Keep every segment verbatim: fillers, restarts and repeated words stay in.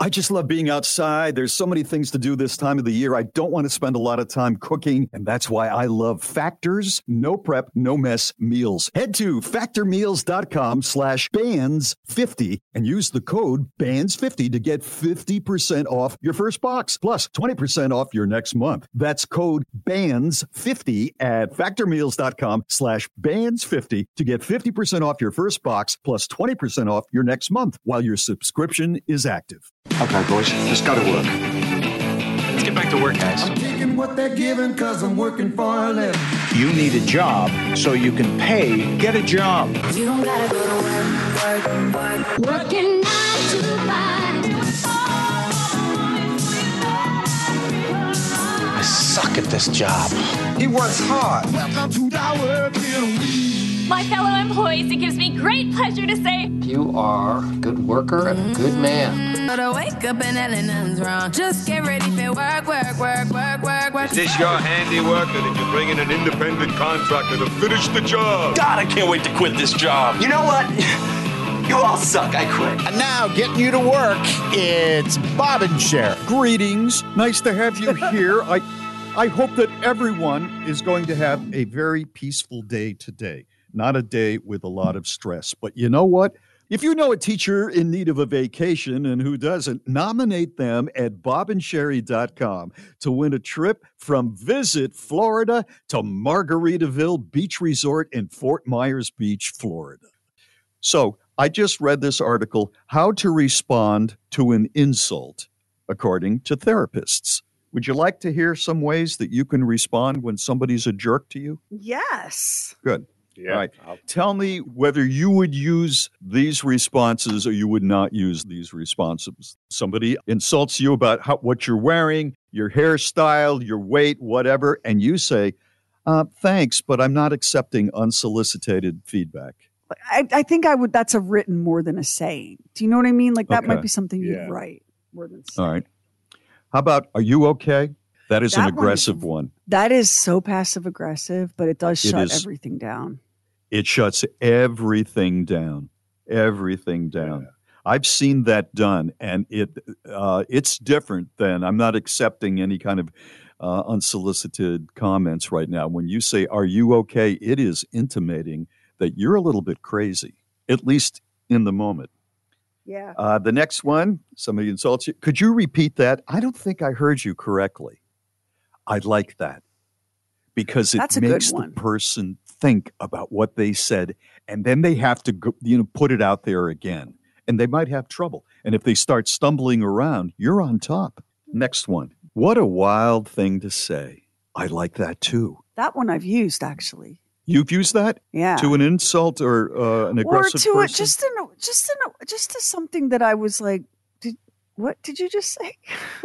I just love being outside. There's so many things to do this time of the year. I don't want to spend a lot of time cooking, and that's why I love Factor's no prep, no mess meals. Head to factormeals.com slash bands50 and use the code bands fifty to get fifty percent off your first box, plus twenty percent off your next month. That's code bands fifty at factormeals.com slash bands50 to get fifty percent off your first box, plus twenty percent off your next month while your subscription is active. Okay, boys, let's go to work. Let's get back to work, guys. I'm taking what they're giving because I'm working for a living. You need a job so you can pay. Get a job. You don't gotta go to work, work, work. Working nine to five. I suck at this job. He works hard. Welcome to our work in we. My fellow employees, it gives me great pleasure to say you are a good worker and a good man. But I wake up and nothing's wrong. Just get ready for work, work, work, work, work, work. Is this your handiwork, or did you bring in an independent contractor to finish the job? God, I can't wait to quit this job. You know what? You all suck. I quit. And now, getting you to work, it's Bob and Sheriff. Greetings. Nice to have you here. I, I hope that everyone is going to have a very peaceful day today. Not a day with a lot of stress. But you know what? If you know a teacher in need of a vacation, and who doesn't, nominate them at bob and sherry dot com to win a trip from Visit Florida to Margaritaville Beach Resort in Fort Myers Beach, Florida. So I just read this article, How to Respond to an Insult, according to therapists. Would you like to hear some ways that you can respond when somebody's a jerk to you? Yes. Good. Yeah. All right. Tell me whether you would use these responses or you would not use these responses. Somebody insults you about how, what you're wearing, your hairstyle, your weight, whatever, and you say, uh, thanks, but I'm not accepting unsolicited feedback. I, I think I would. That's a written more than a saying. Do you know what I mean? Like that Okay. might be something Yeah. you'd write more than say. All right. How about, are you okay? That is That an one is- aggressive one. That is so passive aggressive, but it does It shut is. everything down. It shuts everything down, everything down. Yeah. I've seen that done, and it uh, it's different than, I'm not accepting any kind of uh, unsolicited comments right now. When you say, are you okay? It is intimating that you're a little bit crazy, at least in the moment. Yeah. Uh, the next one, somebody insults you. Could you repeat that? I don't think I heard you correctly. I like that because it That's a good makes the one. person think about what they said, and then they have to go, you know, put it out there again, and they might have trouble. And if they start stumbling around, you're on top. Next one. What a wild thing to say. I like that too. That one I've used actually. You've used that Yeah. to an insult or uh, an Or aggressive to it, person? just in a, just in a, just to something that I was like, did what did you just say?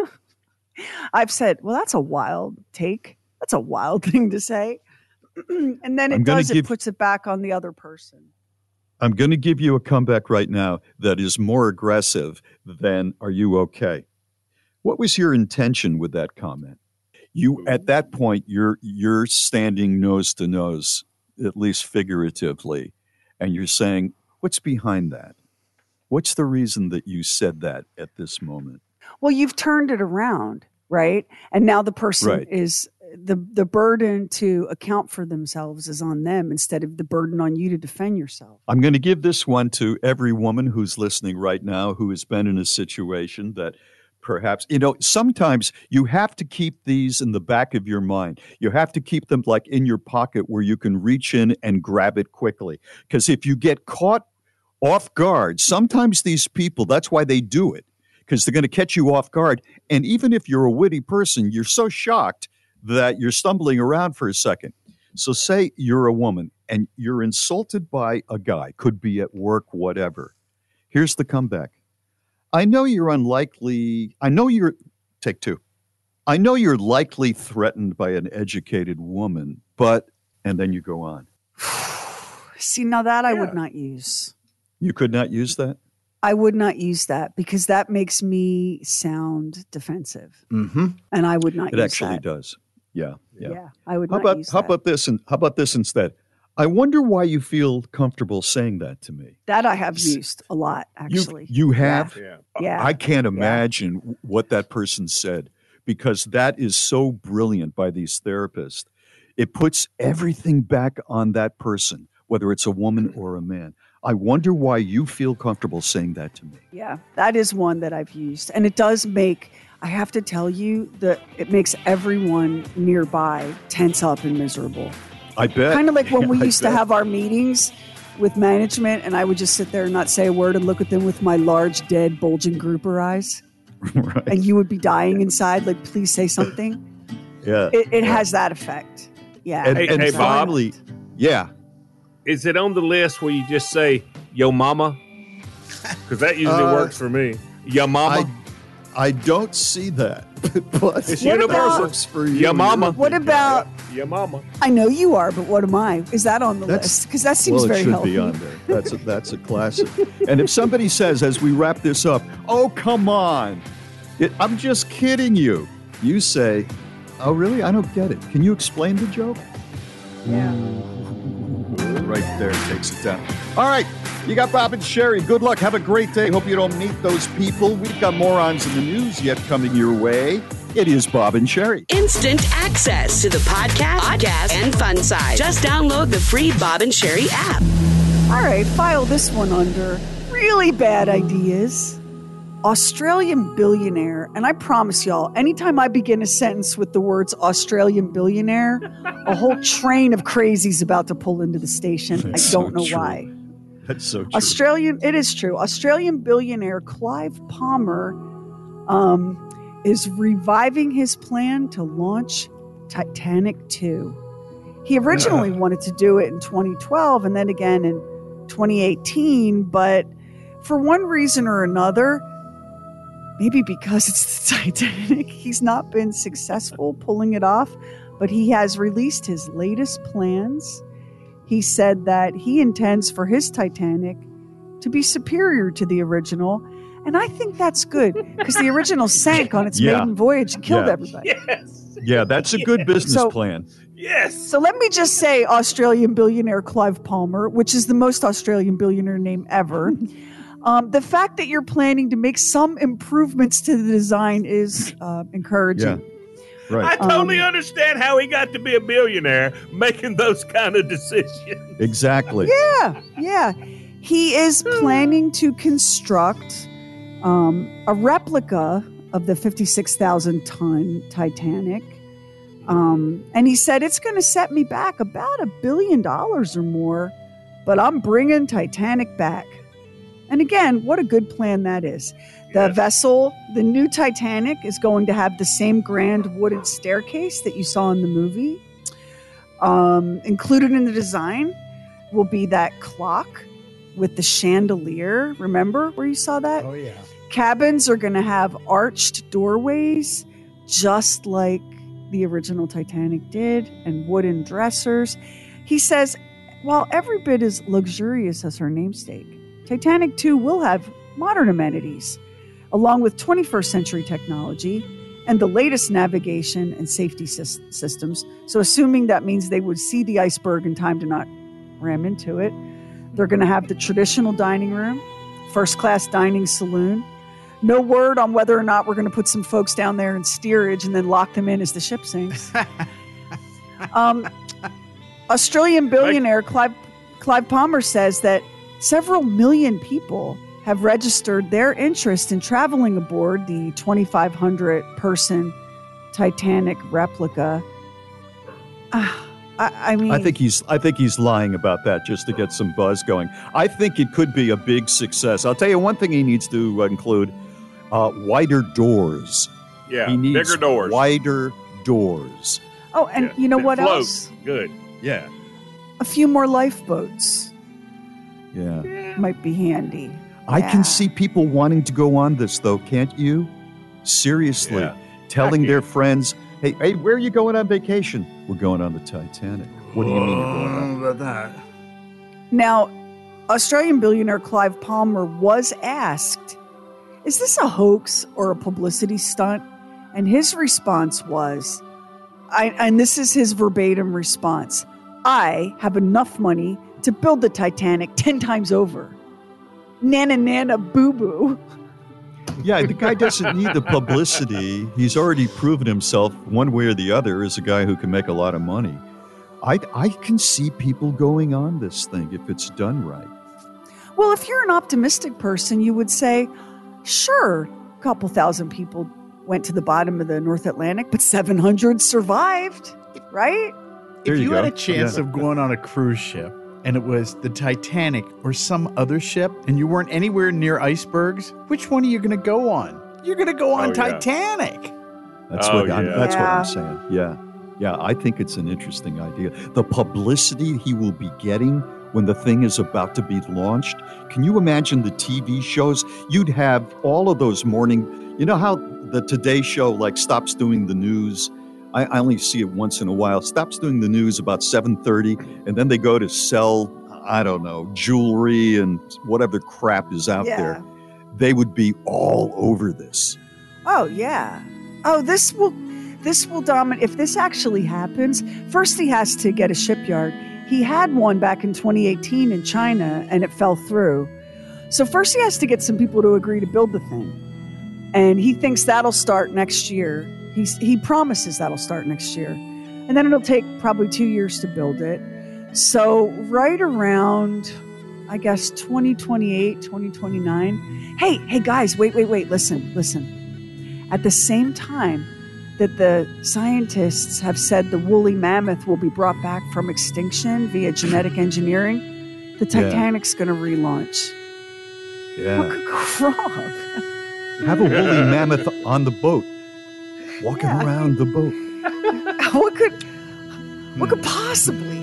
I've said, well, that's a wild take. That's a wild thing to say. And then I'm it gonna does, give- it puts it back on the other person. I'm going to give you a comeback right now that is more aggressive than, are you okay? What was your intention with that comment? You, at that point, you're you're standing nose to nose, at least figuratively, and you're saying, what's behind that? What's the reason that you said that at this moment? Well, you've turned it around, right? And now the person Right. is the the burden to account for themselves is on them instead of the burden on you to defend yourself. I'm going to give this one to every woman who's listening right now who has been in a situation that perhaps, you know, sometimes you have to keep these in the back of your mind. You have to keep them like in your pocket where you can reach in and grab it quickly. Because if you get caught off guard, sometimes these people, that's why they do it, because they're going to catch you off guard. And even if you're a witty person, you're so shocked that you're stumbling around for a second. So say you're a woman and you're insulted by a guy, could be at work, whatever. Here's the comeback. I know you're unlikely, I know you're, take two. I know you're likely threatened by an educated woman, but, and then you go on. See, now that I Yeah. would not use. You could not use that? I would not use that because that makes me sound defensive. Mm-hmm. And I would not It use actually that. does. Yeah. Yeah. Yeah. I would How not about use how that. about this and how about this instead? I wonder why you feel comfortable saying that to me. That I have used a lot, actually. You, you have? Yeah. yeah. I can't imagine yeah. what that person said, because that is so brilliant by these therapists. It puts everything back on that person, whether it's a woman or a man. I wonder why you feel comfortable saying that to me. Yeah, that is one that I've used. And it does make, I have to tell you, that it makes everyone nearby tense up and miserable. I bet. Kind of like when we I used bet. to have our meetings with management, and I would just sit there and not say a word and look at them with my large, dead, bulging grouper eyes. Right. And you would be dying inside, like, please say something. Yeah. It, it yeah. has that effect. Yeah. And, Hey, and hey, Bob. finally, yeah. Is it on the list where you just say, yo, mama? Because that usually Uh, works for me. Yo, mama. I, I don't see that. But It's What universal. about- works for you. Your mama. You're a What big about, Yo, mama. I know you are, but what am I? Is that on the That's- list? Because that guy. seems Well, it very should healthy. be on there. That's a, that's a classic. And if somebody says, as we wrap this up, oh, come on, it, I'm just kidding you. You say, oh, really? I don't get it. Can you explain the joke? Yeah. Right there takes it down. All right. You got Bob and Sherry. Good luck. Have a great day. Hope you don't meet those people. We've got morons in the news yet coming your way. It is Bob and Sherry. Instant access to the podcast, podcast, and fun side. Just download the free Bob and Sherry app. All right, file this one under really bad ideas. Australian billionaire, and I promise y'all, anytime I begin a sentence with the words Australian billionaire, a whole train of crazies about to pull into the station. That's I don't so know true. why. That's so true. Australian, it is true. Australian billionaire Clive Palmer um, is reviving his plan to launch Titanic two. He originally wanted to do it in twenty twelve and then again in twenty eighteen, but for one reason or another, maybe because it's the Titanic, he's not been successful pulling it off, but he has released his latest plans. He said that he intends for his Titanic to be superior to the original. And I think that's good because the original sank on its Yeah. maiden voyage and killed Yeah. everybody. Yes. Yeah, that's a good business So- plan. Yes. So let me just say Australian billionaire Clive Palmer, which is the most Australian billionaire name ever. Um, the fact that you're planning to make some improvements to the design is uh, encouraging. Yeah, right. I totally Um, understand how he got to be a billionaire making those kind of decisions. Exactly. Yeah, yeah. He is planning to construct um, a replica of the fifty-six thousand ton Titanic. Um, and he said, it's going to set me back about a billion dollars or more, but I'm bringing Titanic back. And again, what a good plan that is. The Yes. vessel, the new Titanic, is going to have the same grand wooden staircase that you saw in the movie. Um, included in the design will be that clock with the chandelier. Remember where you saw that? Oh, yeah. Cabins are going to have arched doorways, just like the original Titanic did, and wooden dressers. He says, while every bit as luxurious as her namesake, Titanic two will have modern amenities, along with twenty-first century technology and the latest navigation and safety sys- systems. So assuming that means they would see the iceberg in time to not ram into it, they're going to have the traditional dining room, first-class dining saloon. No word on whether or not we're going to put some folks down there in steerage and then lock them in as the ship sinks. um, Australian billionaire Clive, Clive Palmer says that several million people have registered their interest in traveling aboard the twenty-five hundred person Titanic replica. Uh, I, I mean, I think he's I think he's lying about that just to get some buzz going. I think it could be a big success. I'll tell you one thing he needs to include: uh, wider doors. Yeah, he needs bigger doors. wider doors. oh, and Yeah. you know That what float. else? Good. Yeah. A few more lifeboats Yeah. might be handy. I Yeah. can see people wanting to go on this, though, can't you? Seriously. Yeah. Telling I their can. friends, hey, hey, where are you going on vacation? We're going on the Titanic. What do you mean you're going on? about that? Now, Australian billionaire Clive Palmer was asked, is this a hoax or a publicity stunt? And his response was, I, and this is his verbatim response, I have enough money to build the Titanic ten times over. Nana, nana, boo boo. Yeah, the guy doesn't need the publicity. He's already proven himself one way or the other as a guy who can make a lot of money. I, I can see people going on this thing if it's done right. Well, if you're an optimistic person, you would say, sure, a couple thousand people went to the bottom of the North Atlantic, but seven hundred survived, right? There if you, you had go. a chance Yeah. of going on a cruise ship and it was the Titanic or some other ship and you weren't anywhere near icebergs, which one are you going to go on? You're going to go on Oh, yeah. Titanic. That's Oh, what I'm, yeah. that's what Yeah. I'm saying. Yeah. Yeah, I think it's an interesting idea. The publicity he will be getting when the thing is about to be launched. Can you imagine the T V shows? You'd have all of those morning, you know how the Today Show like stops doing the news? I, I only see it once in a while. Stops doing the news about seven thirty, and then they go to sell, I don't know, jewelry and whatever crap is out Yeah. there. They would be all over this. Oh, yeah. Oh, this will this will dominate. If this actually happens, first he has to get a shipyard. He had one back in twenty eighteen in China, and it fell through. So first he has to get some people to agree to build the thing. And he thinks that'll start next year. He's, he promises that'll start next year. And then it'll take probably two years to build it. So right around, I guess, twenty twenty-eight, twenty twenty-nine. Hey, hey guys, wait, wait, wait, listen, listen. At the same time that the scientists have said the woolly mammoth will be brought back from extinction via genetic engineering, the Titanic's going to relaunch. What Yeah. could go wrong? Have a woolly mammoth on the boat, walking Yeah. around the boat. what could what could possibly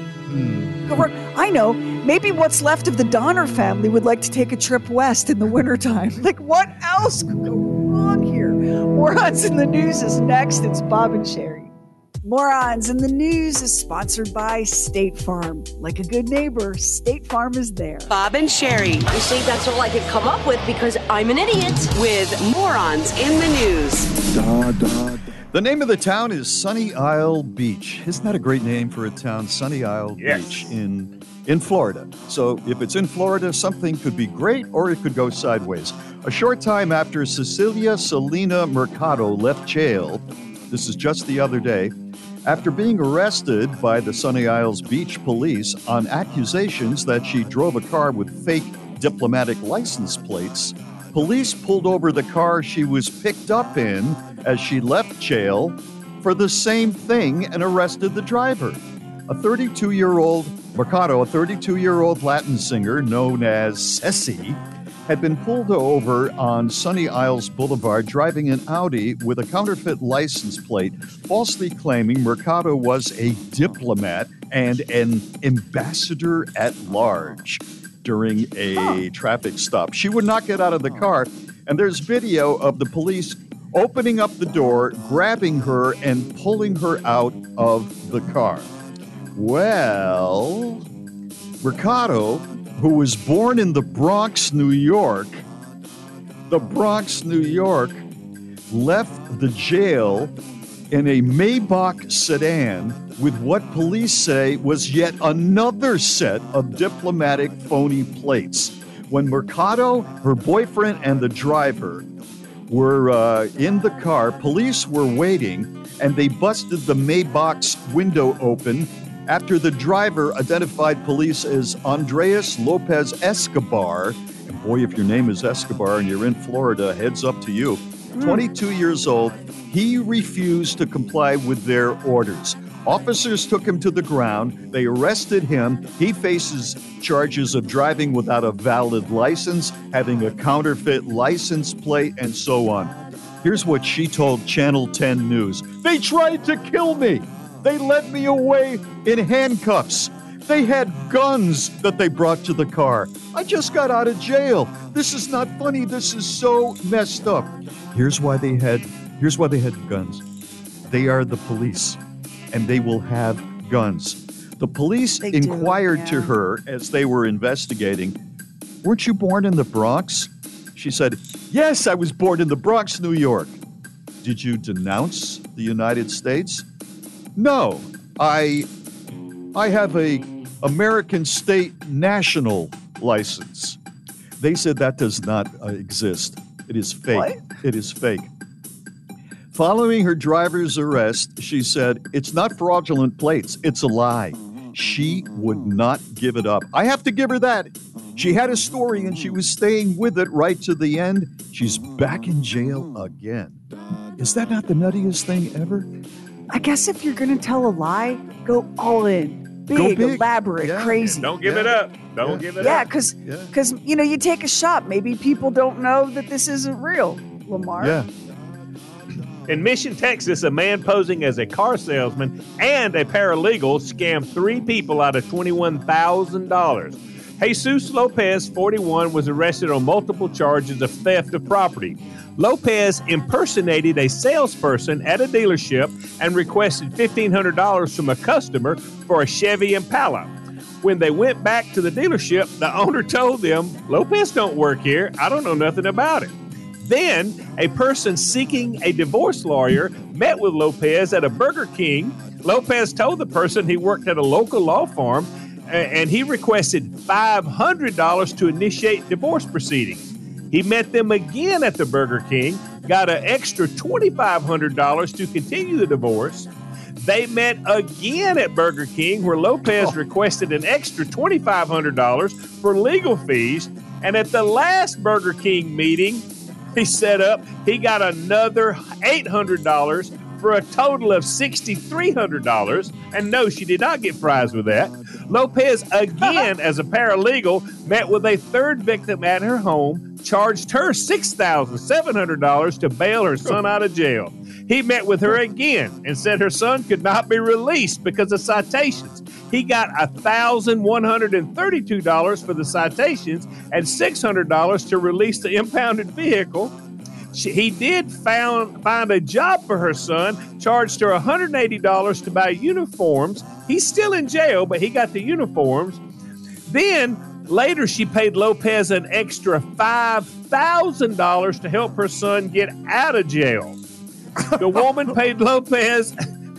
go wrong? I know. Maybe what's left of the Donner family would like to take a trip west in the wintertime. Like, what else could go wrong here? Morons in the News is next. It's Bob and Sherry. Morons in the News is sponsored by State Farm. Like a good neighbor, State Farm is there. Bob and Sherry. You see, that's all I could come up with because I'm an idiot. With Morons in the News. Da, da. The name of the town is Sunny Isle Beach. Isn't that a great name for a town? Sunny Isle Yes. Beach in in Florida. So if it's in Florida, something could be great or it could go sideways. A short time after Cecilia Selena Mercado left jail, this is just the other day, after being arrested by the Sunny Isles Beach police on accusations that she drove a car with fake diplomatic license plates, police pulled over the car she was picked up in as she left jail for the same thing and arrested the driver. A thirty-two-year-old Mercado, a thirty-two-year-old Latin singer known as Ceci, had been pulled over on Sunny Isles Boulevard driving an Audi with a counterfeit license plate, falsely claiming Mercado was a diplomat and an ambassador at large during a traffic stop. She would not get out of the car, and there's video of the police opening up the door, grabbing her, and pulling her out of the car. Well, Mercado, who was born in the Bronx, New York, the Bronx, New York, left the jail in a Maybach sedan with what police say was yet another set of diplomatic phony plates. When Mercado, her boyfriend, and the driver were uh, in the car, police were waiting, and they busted the Maybach's window open after the driver identified police as Andreas Lopez Escobar. And boy, if your name is Escobar and you're in Florida, heads up to you. twenty-two years old, he refused to comply with their orders. Officers took him to the ground. They arrested him. He faces charges of driving without a valid license, having a counterfeit license plate, and so on. Here's what she told Channel ten News. They tried to kill me. They led me away in handcuffs. They had guns that they brought to the car. I just got out of jail. This is not funny. This is so messed up. Here's why they had here's why they had guns. They are the police, and they will have guns. The police They do, inquired yeah. to her as they were investigating, "Weren't you born in the Bronx?" She said, "Yes, I was born in the Bronx, New York." "Did you denounce the United States?" "No, I I have a American state national license. They said that does not uh, exist. It is fake. What? It is fake. Following her driver's arrest, she said, it's not fraudulent plates. It's a lie. She would not give it up. I have to give her that. She had a story and she was staying with it right to the end. She's back in jail again. Is that not the nuttiest thing ever? I guess if you're going to tell a lie, go all in. Big, Go big. elaborate, Yeah. crazy. Don't give Yeah. it up. Don't Yeah. give it Yeah, up. because, Yeah. because you know, you take a shot. Maybe people don't know that this isn't real, Lamar. Yeah. In Mission, Texas, a man posing as a car salesman and a paralegal scammed three people out of twenty-one thousand dollars. Jesus Lopez, forty-one, was arrested on multiple charges of theft of property. Lopez impersonated a salesperson at a dealership and requested fifteen hundred dollars from a customer for a Chevy Impala. When they went back to the dealership, the owner told them, Lopez don't work here. I don't know nothing about it. Then, a person seeking a divorce lawyer met with Lopez at a Burger King. Lopez told the person he worked at a local law firm, and he requested five hundred dollars to initiate divorce proceedings. He met them again at the Burger King, got an extra twenty-five hundred dollars to continue the divorce. They met again at Burger King, where Lopez requested an extra twenty-five hundred dollars for legal fees. And at the last Burger King meeting he set up, he got another eight hundred dollars for a total of six thousand three hundred dollars. And no, she did not get fries with that. Lopez, again, as a paralegal, met with a third victim at her home, charged her six thousand seven hundred dollars to bail her son out of jail. He met with her again and said her son could not be released because of citations. He got one thousand one hundred thirty-two dollars for the citations and six hundred dollars to release the impounded vehicle. She, he did found, find a job for her son, charged her one hundred eighty dollars to buy uniforms. He's still in jail, but he got the uniforms. Then later she paid Lopez an extra five thousand dollars to help her son get out of jail. The woman paid Lopez,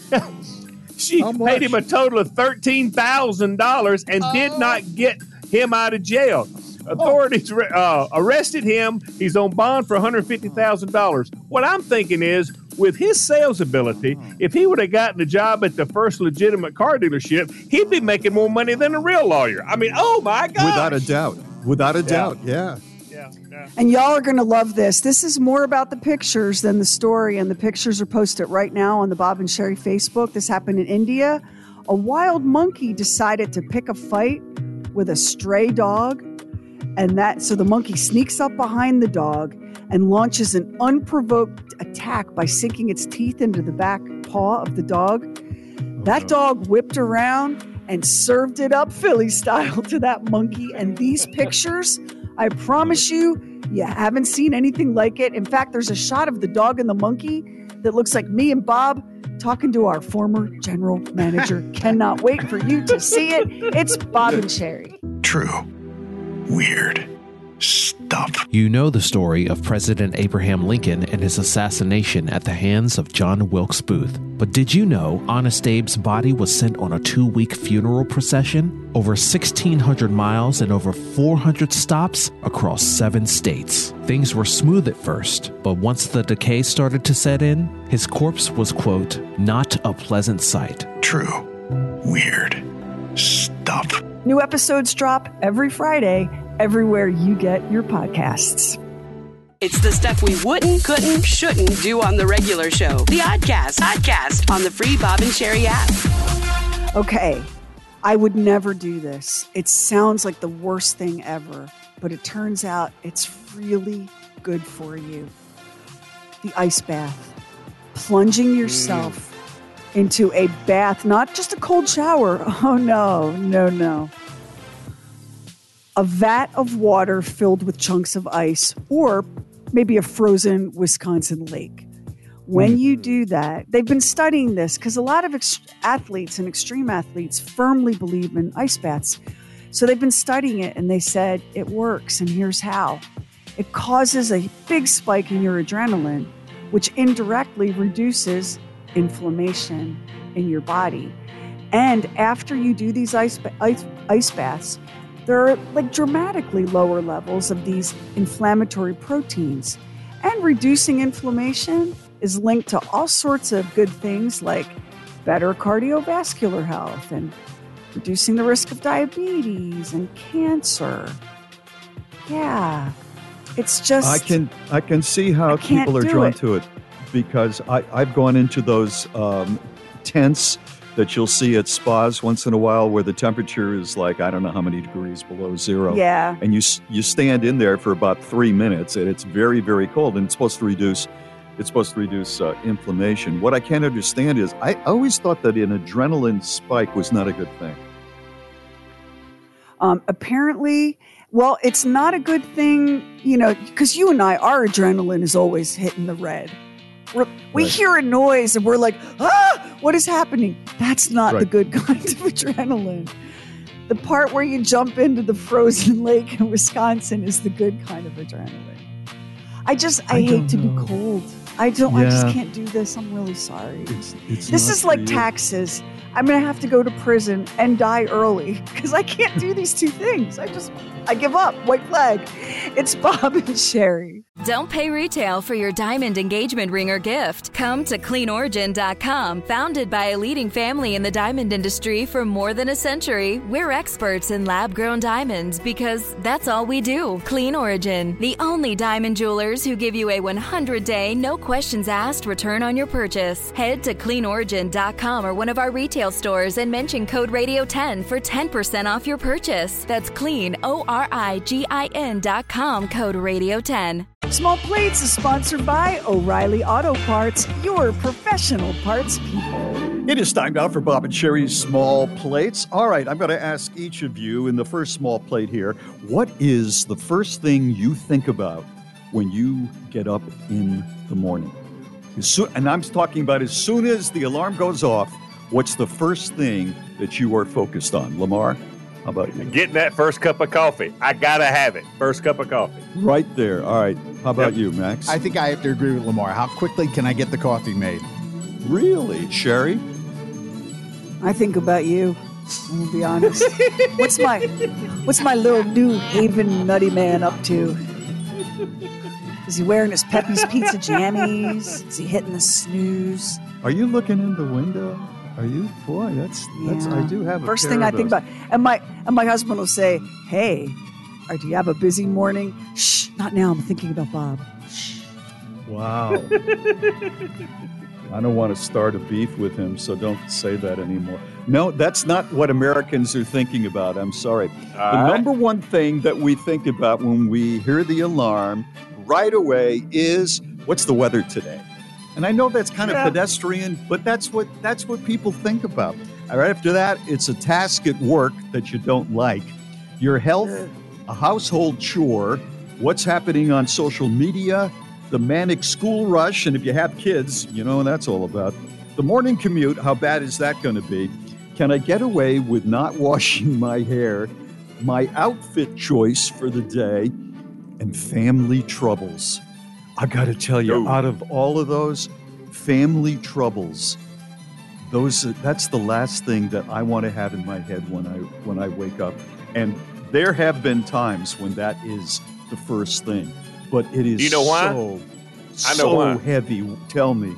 she paid him a total of thirteen thousand dollars and oh. did not get him out of jail. Authorities uh, arrested him. He's on bond for one hundred fifty thousand dollars. What I'm thinking is, with his sales ability, if he would have gotten a job at the first legitimate car dealership, he'd be making more money than a real lawyer. I mean, oh my God. Without a doubt. Without a yeah. doubt, yeah. Yeah, yeah. And y'all are going to love this. This is more about the pictures than the story, and the pictures are posted right now on the Bob and Sherry Facebook. This happened in India. A wild monkey decided to pick a fight with a stray dog, and that so the monkey sneaks up behind the dog and launches an unprovoked attack by sinking its teeth into the back paw of the dog. That dog whipped around and served it up Philly style to that monkey. And these pictures, I promise you, you haven't seen anything like it. In fact, there's a shot of the dog and the monkey that looks like me and Bob talking to our former general manager. Cannot wait for you to see it. It's Bob and Sherry. True. Weird. Stuff. You know the story of President Abraham Lincoln and his assassination at the hands of John Wilkes Booth. But did you know Honest Abe's body was sent on a two-week funeral procession? Over sixteen hundred miles and over four hundred stops across seven states. Things were smooth at first, but once the decay started to set in, his corpse was, quote, not a pleasant sight. True. Weird. Stuff. New episodes drop every Friday, everywhere you get your podcasts. It's the stuff we wouldn't, couldn't, shouldn't do on the regular show. The Oddcast. Oddcast on the free Bob and Sherry app. Okay, I would never do this. It sounds like the worst thing ever, but it turns out it's really good for you. The ice bath. Plunging yourself mm. into a bath, not just a cold shower. Oh, no, no, no. A vat of water filled with chunks of ice, or maybe a frozen Wisconsin lake. When you do that, they've been studying this because a lot of ex- athletes and extreme athletes firmly believe in ice baths. So they've been studying it, and they said it works, and here's how. It causes a big spike in your adrenaline, which indirectly reduces inflammation in your body. And after you do these ice, ice, ice baths, there are like dramatically lower levels of these inflammatory proteins. And reducing inflammation is linked to all sorts of good things like better cardiovascular health and reducing the risk of diabetes and cancer. Yeah, it's just... I can I can see how people are drawn it. to it because I, I've gone into those um, tents that you'll see at spas once in a while where the temperature is like, I don't know how many degrees below zero. Yeah. And you you stand in there for about three minutes and it's very, very cold and it's supposed to reduce it's supposed to reduce uh, inflammation. What I can't understand is I always thought that an adrenaline spike was not a good thing. Um, apparently, well, it's not a good thing, you know, because you and I, our adrenaline is always hitting the red. We're, we right. hear a noise and we're like, ah, what is happening? That's not right. the good kind of adrenaline. The part where you jump into the frozen lake in Wisconsin is the good kind of adrenaline. I just, I, I hate to know. be cold. I don't, yeah. I just can't do this. I'm really sorry. It's, it's this is like you. taxes. I'm going to have to go to prison and die early because I can't do these two things. I just, I give up. White flag. It's Bob and Sherry. Don't pay retail for your diamond engagement ring or gift. Come to clean origin dot com. Founded by a leading family in the diamond industry for more than a century, we're experts in lab-grown diamonds because that's all we do. Clean Origin, the only diamond jewelers who give you a one hundred day, no questions asked return on your purchase. Head to clean origin dot com or one of our retail stores and mention code radio ten for ten percent off your purchase. That's clean, O R I G I N dot com, code radio ten. Small Plates is sponsored by O'Reilly Auto Parts, your professional parts people. It is time now for Bob and Sherry's Small Plates. All right, I'm going to ask each of you in the first small plate here, what is the first thing you think about when you get up in the morning? As soon, and I'm talking about as soon as the alarm goes off, what's the first thing that you are focused on? Lamar? How about you? Getting that first cup of coffee. I got to have it. First cup of coffee. Right there. All right. How about yep. you, Max? I think I have to agree with Lamar. How quickly can I get the coffee made? Really? Sherry? I think about you. I'm gonna be honest. what's my what's my little New Haven nutty man up to? Is he wearing his Pepe's Pizza jammies? Is he hitting the snooze? Are you looking in the window? Are you? Boy, that's, that's yeah. I do have a First pair thing of I think those. about. And my and my husband will say, hey, or do you have a busy morning? Shh, not now. I'm thinking about Bob. Shh. Wow. I don't want to start a beef with him, so don't say that anymore. No, that's not what Americans are thinking about. I'm sorry. All the right. number one thing that we think about when we hear the alarm right away is, what's the weather today? And I know that's kind of yeah. pedestrian, but that's what that's what people think about. Right after that, it's a task at work that you don't like. Your health, a household chore, what's happening on social media, the manic school rush, and if you have kids, you know what that's all about. The morning commute, how bad is that going to be? Can I get away with not washing my hair? My outfit choice for the day, and family troubles. I got to tell you, Ooh. out of all of those, family troubles, those that's the last thing that I want to have in my head when I when I wake up. And there have been times when that is the first thing, but it is Do you know why? so, I know so why. heavy. Tell me.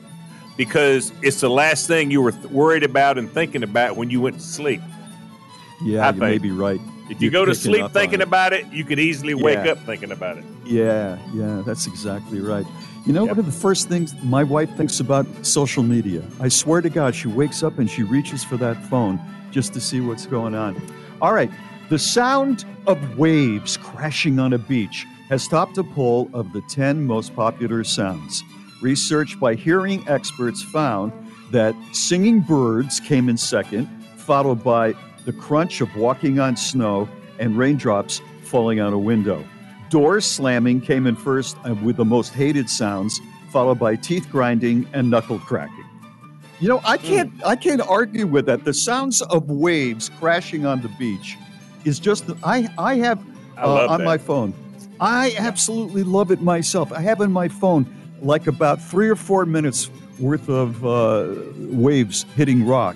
Because it's the last thing you were th- worried about and thinking about when you went to sleep. Yeah, I you think. may be right. If you You're go to picking sleep up thinking on it. about it, you could easily wake Yeah. up thinking about it. Yeah, yeah, that's exactly right. You know, Yep. one of the first things my wife thinks about social media. I swear to God, she wakes up and she reaches for that phone just to see what's going on. All right, the sound of waves crashing on a beach has topped a poll of the ten most popular sounds. Research by hearing experts found that singing birds came in second, followed by the crunch of walking on snow and raindrops falling on a window. Doors slamming came in first with the most hated sounds, followed by teeth grinding and knuckle cracking. You know, I can't mm. I can't argue with that. The sounds of waves crashing on the beach is just I I have I love uh, on that. my phone. I absolutely love it myself. I have in my phone like about three or four minutes worth of uh, waves hitting rocks.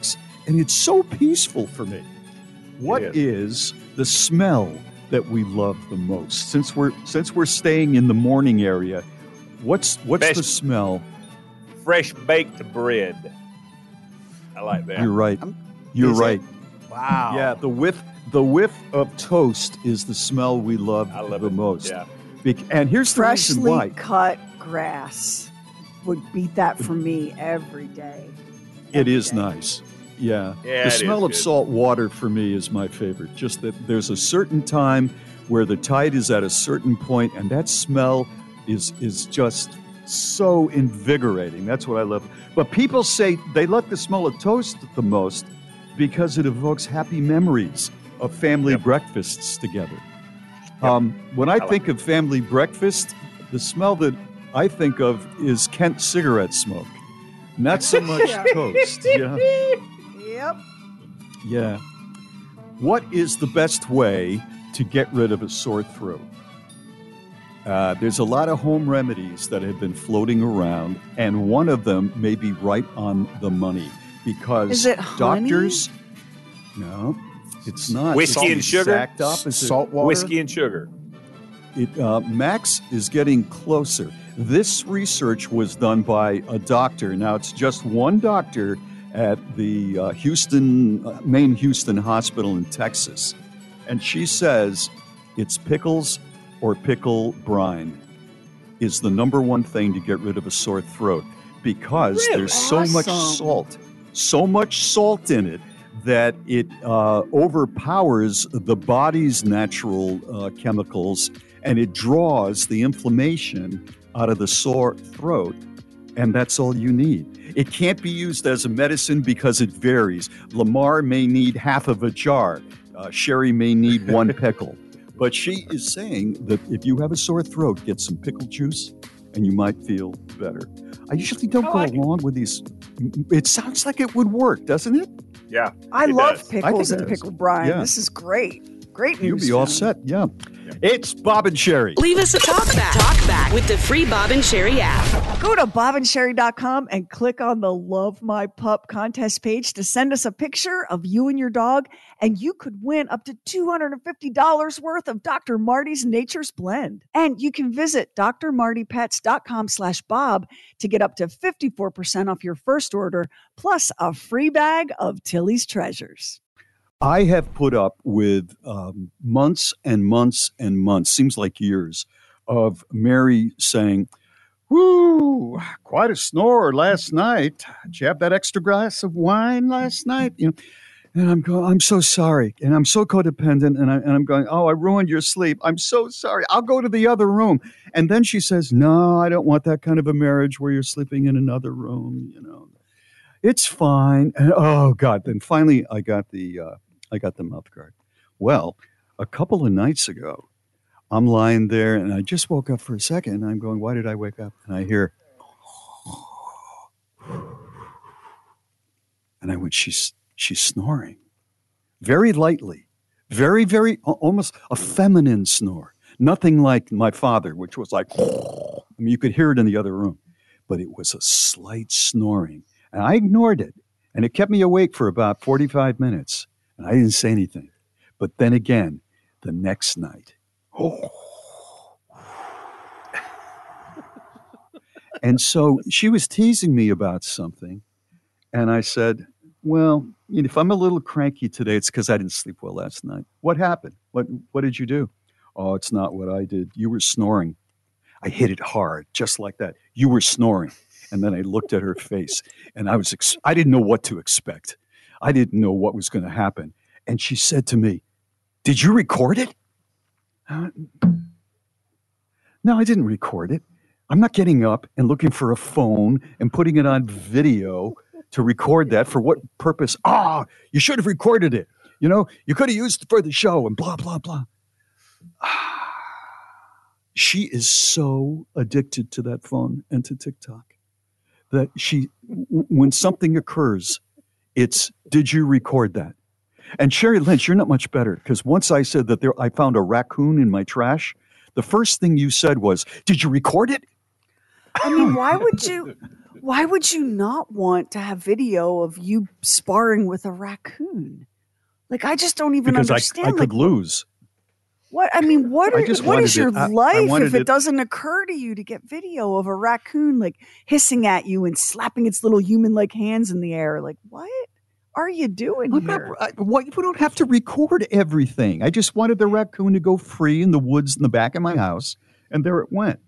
and it's so peaceful for me. What is the smell that we love the most? Since we're since we're staying in the morning area, what's what's Best the smell? Fresh baked bread. I like that. You're right. You're Is right. it? Wow. Yeah, the whiff the whiff of toast is the smell we love, I love the it. most. Yeah. Bec- and here's the reason Freshly why. cut grass would beat that for me every day. It is nice. Yeah. Yeah, the it smell is of good. salt water for me is my favorite. Just that there's a certain time where the tide is at a certain point, and that smell is is just so invigorating. That's what I love. But people say they like the smell of toast the most because it evokes happy memories of family Yep. breakfasts together. Um, when I, I like think of family breakfast, the smell that I think of is Kent cigarette smoke. Not so much Yeah. toast. Yeah. Yep. Yeah. What is the best way to get rid of a sore throat? Uh, there's a lot of home remedies that have been floating around, and one of them may be right on the money because Is it honey? doctors. No, it's not. Whiskey It's the and sugar? exact opposite. Salt water. Whiskey and sugar. It, uh, Max is getting closer. This research was done by a doctor. Now, it's just one doctor at the uh, Houston, uh, main Houston hospital in Texas. And she says it's pickles or pickle brine is the number one thing to get rid of a sore throat because Really? there's so much Awesome. salt, so much salt in it that it uh, overpowers the body's natural uh, chemicals and it draws the inflammation out of the sore throat, and that's all you need. It can't be used as a medicine because it varies. Lamar may need half of a jar. Uh, Sherry may need one pickle. But she is saying that if you have a sore throat, get some pickle juice, and you might feel better. I usually don't I go like it. along with these. It sounds like it would work, doesn't it? Yeah. I it love does. pickles it and does. pickle brine. Yeah. This is great. Great news. You'll be all Jim. set, yeah. It's Bob and Sherry. Leave us a talk back. Talk back with the free Bob and Sherry app. Go to bob and sherry dot com and click on the Love My Pup contest page to send us a picture of you and your dog, and you could win up to two hundred fifty dollars worth of Doctor Marty's Nature's Blend. And you can visit d r marty pets dot com slash bob to get up to fifty-four percent off your first order, plus a free bag of Tilly's Treasures. I have put up with um, months and months and months, seems like years, of Mary saying, "Whoo, quite a snore last night. Did you have that extra glass of wine last night?" You know, and I'm going, "I'm so sorry," and I'm so codependent, and, I, and I'm going, "Oh, I ruined your sleep. I'm so sorry. I'll go to the other room." And then she says, "No, I don't want that kind of a marriage where you're sleeping in another room. You know, it's fine." And oh God! Then finally, I got the. Uh, I got the mouth guard. Well, a couple of nights ago, I'm lying there and I just woke up for a second and I'm going, why did I wake up? And I hear, and I went, she's, she's snoring very lightly, very, very, almost a feminine snore. Nothing like my father, which was like, I mean, you could hear it in the other room, but it was a slight snoring. And I ignored it. And it kept me awake for about forty-five minutes. And I didn't say anything. But then again, the next night, oh. And so she was teasing me about something. And I said, well, you know, if I'm a little cranky today, it's because I didn't sleep well last night. What happened? What What did you do? Oh, it's not what I did. You were snoring. I hit it hard, just like that. You were snoring. And then I looked at her face, and I was ex- I didn't know what to expect. I didn't know what was going to happen. And she said to me, did you record it? Uh, no, I didn't record it. I'm not getting up and looking for a phone and putting it on video to record that. For what purpose? Ah, oh, you should have recorded it. You know, you could have used it for the show and blah, blah, blah. Ah, she is so addicted to that phone and to TikTok that she, w- when something occurs, it's, did you record that? And Sherry Lynch, you're not much better, because once I said that there, I found a raccoon in my trash, the first thing you said was, did you record it? I mean, why would you, why would you not want to have video of you sparring with a raccoon? Like, I just don't even because understand. I, I could like, lose. What I mean, what are, what is your it, I, life I if it, it doesn't occur to you to get video of a raccoon like hissing at you and slapping its little human-like hands in the air? Like, what are you doing I'm here? Not, I, what, you don't have to record everything. I just wanted the raccoon to go free in the woods in the back of my house, and there it went.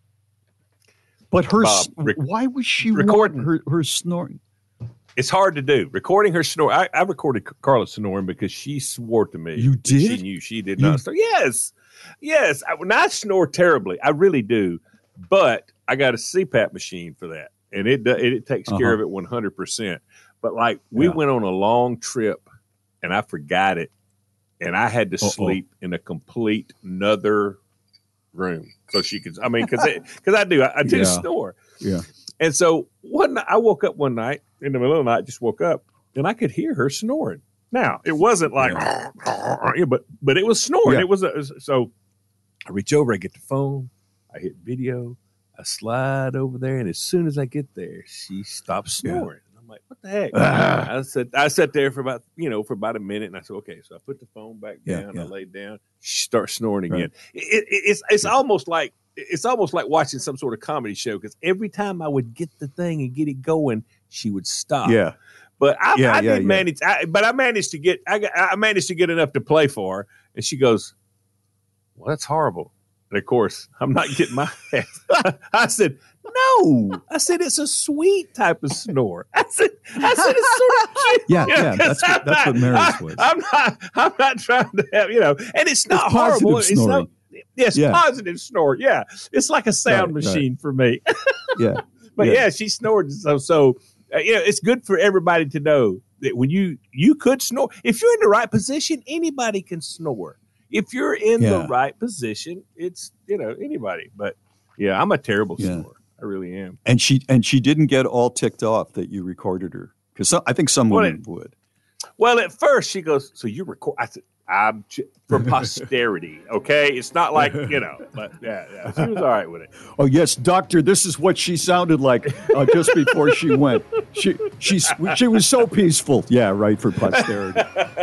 But her, Bob, rec- why was she recording her, her snoring? It's hard to do. Recording her snore. I, I recorded Carla snoring because she swore to me. You did? She knew she did not snore. Yes. Yes. I, when I snore terribly, I really do. But I got a C PAP machine for that. And it it, it takes uh-huh. care of it one hundred percent. But like we yeah. went on a long trip and I forgot it. And I had to Uh-oh. sleep in a complete another room. So she could, I mean, because because I do, I, I do yeah. snore. Yeah. And so one night, I woke up one night in the middle of the night, just woke up, and I could hear her snoring. Now it wasn't like, yeah. but but it was snoring. Yeah. It was a, so. I reach over, I get the phone, I hit video, I slide over there, and as soon as I get there, she stops snoring. Yeah. I'm like, what the heck? I said, I sat there for about you know for about a minute, and I said, okay. So I put the phone back down, yeah, yeah. I laid down, she starts snoring again. Right. It, it, it's it's yeah. almost like. It's almost like watching some sort of comedy show because every time I would get the thing and get it going, she would stop. Yeah, but I, yeah, I yeah, did yeah. manage. I, but I managed to get. I, got, I managed to get enough to play for her, and she goes, "Well, that's horrible." And of course, I'm not getting my ass. I said, "No." I said, "It's a sweet type of snore." I said, "I said it's sort of cute." Yeah, you know, yeah. That's what, that's not, what Mary's was. I, I'm not. I'm not trying to have you know, and it's not it's horrible. It's snoring. not. Yes, yeah. Positive snore. Yeah, it's like a sound right, machine right. for me. yeah, but yeah. yeah, she snored. So, so uh, you know, it's good for everybody to know that when you you could snore, if you're in the right position, anybody can snore. If you're in yeah. the right position, it's you know anybody. But yeah, I'm a terrible yeah. snorer. I really am. And she and she didn't get all ticked off that you recorded her because I think some well, women it, would. Well, at first she goes, "So you record?" I said. I'm for posterity, okay? It's not like, you know, but yeah, yeah, she was all right with it. Oh, yes, doctor, this is what she sounded like uh, just before she went. She she, she was so peaceful. Yeah, right, for posterity.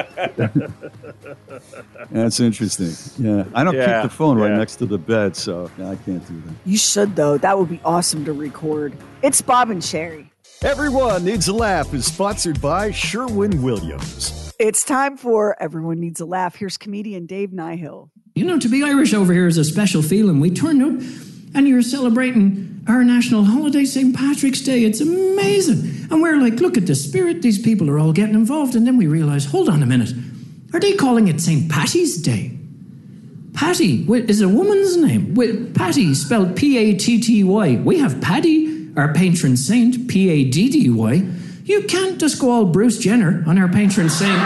That's interesting. Yeah, I don't yeah, keep the phone right yeah. next to the bed, so yeah, I can't do that. You should, though. That would be awesome to record. It's Bob and Sherry. Everyone Needs a Laugh is sponsored by Sherwin-Williams. It's time for Everyone Needs a Laugh. Here's comedian Dave Nihill. You know, to be Irish over here is a special feeling. We turned up and you're celebrating our national holiday, Saint Patrick's Day. It's amazing. And we're like, look at the spirit. These people are all getting involved. And then we realize, hold on a minute. Are they calling it Saint Patty's Day? Patty is a woman's name. Patty spelled P A T T Y. We have Paddy, our patron saint, P A D D Y. You can't just go all Bruce Jenner on our patron saint.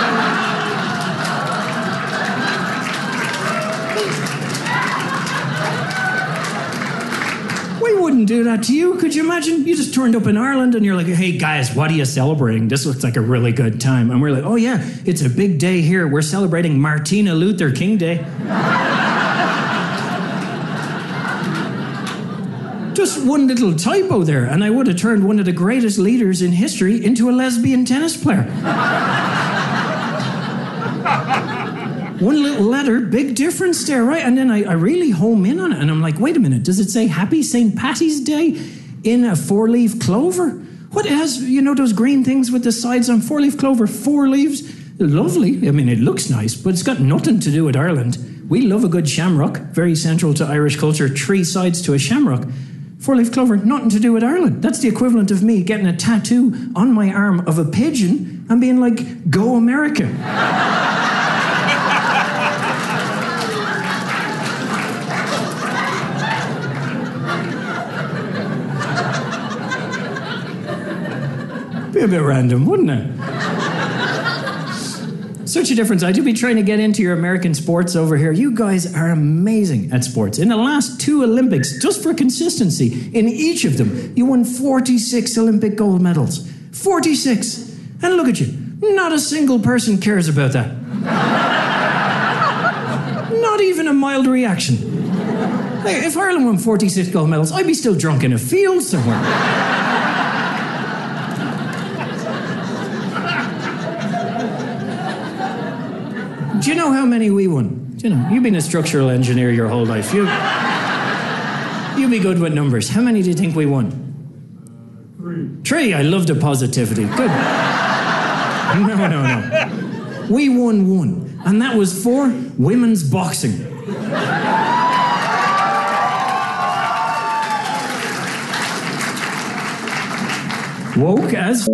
We wouldn't do that to you. Could you imagine? You just turned up in Ireland and you're like, hey guys, what are you celebrating? This looks like a really good time. And we're like, oh yeah, it's a big day here. We're celebrating Martina Luther King Day. Just one little typo there, and I would have turned one of the greatest leaders in history into a lesbian tennis player. One little letter, big difference there, right? And then I, I really home in on it, and I'm like, wait a minute, does it say Happy Saint Patty's Day in a four-leaf clover? What has, you know, those green things with the sides on four-leaf clover, four leaves? Lovely. I mean, it looks nice, but it's got nothing to do with Ireland. We love a good shamrock, very central to Irish culture, three sides to a shamrock. Four-leaf clover, nothing to do with Ireland. That's the equivalent of me getting a tattoo on my arm of a pigeon and being like, go America. Be a bit random, wouldn't it? Such a difference. I do be trying to get into your American sports over here. You guys are amazing at sports. In the last two Olympics, just for consistency, in each of them, you won forty-six Olympic gold medals. forty-six. And look at you. Not a single person cares about that. Not even a mild reaction. Hey, if Ireland won forty-six gold medals, I'd be still drunk in a field somewhere. Do you know how many we won? Do you know? You've been a structural engineer your whole life. You, you be good with numbers. How many do you think we won? Three. Three. I love the positivity. Good. No, no, no. We won one, and that was for women's boxing. Woke as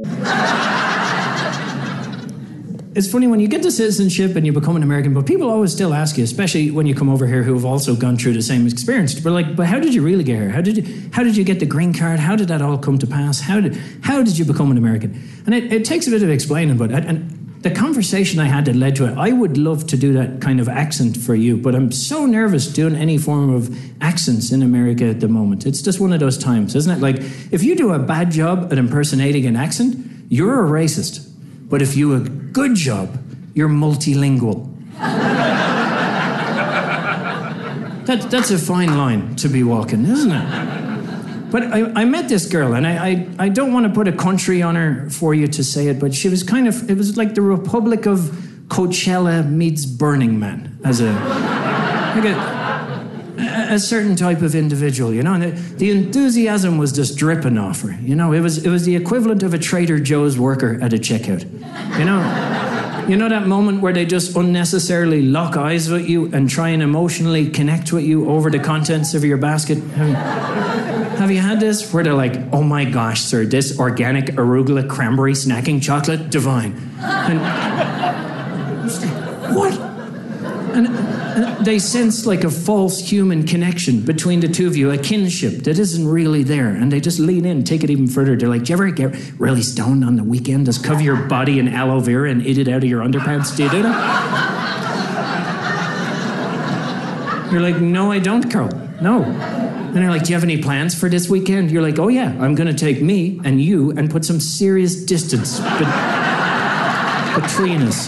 It's funny when you get to citizenship and you become an American, but people always still ask you, especially when you come over here who have also gone through the same experience. We're like, but how did you really get here? How did you, how did you get the green card? How did that all come to pass? How did how did you become an American? And it, it takes a bit of explaining, but and the conversation I had that led to it, I would love to do that kind of accent for you, but I'm so nervous doing any form of accents in America at the moment. It's just one of those times, isn't it? Like, if you do a bad job at impersonating an accent, you're a racist. But if you do a good job, you're multilingual. that, that's a fine line to be walking, isn't it? But I, I met this girl, and I, I, I don't want to put a country on her for you to say it, but she was kind of, it was like the Republic of Coachella meets Burning Man, as a, like a, a certain type of individual, you know. And the, the enthusiasm was just dripping off her, you know. It was it was the equivalent of a Trader Joe's worker at a checkout, you know. You know that moment where they just unnecessarily lock eyes with you and try and emotionally connect with you over the contents of your basket? Have you, have you had this? Where they're like, oh my gosh, sir, this organic arugula cranberry snacking chocolate, divine. And what? And, and they sense like a false human connection between the two of you, a kinship that isn't really there. And they just lean in, take it even further. They're like, do you ever get really stoned on the weekend? Just cover your body in aloe vera and eat it out of your underpants? Do you do that? You're like, no, I don't, Carl. No. And they're like, do you have any plans for this weekend? You're like, oh yeah, I'm going to take me and you and put some serious distance be- between us.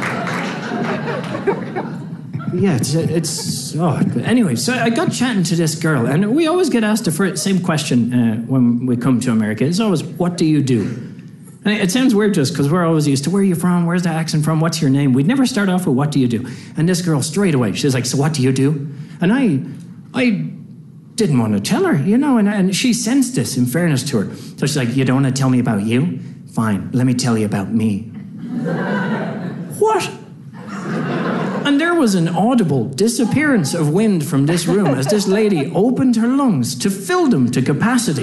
Yeah, it's, it's oh, anyway, so I got chatting to this girl, and we always get asked the first, same question uh, when we come to America. It's always, what do you do? And it sounds weird just because we're always used to, where are you from? Where's the accent from? What's your name? We'd never start off with, what do you do? And this girl, straight away, she's like, so what do you do? And I, I didn't want to tell her, you know, and, and she sensed this, in fairness to her. So she's like, you don't want to tell me about you? Fine, let me tell you about me. What? And there was an audible disappearance of wind from this room as this lady opened her lungs to fill them to capacity.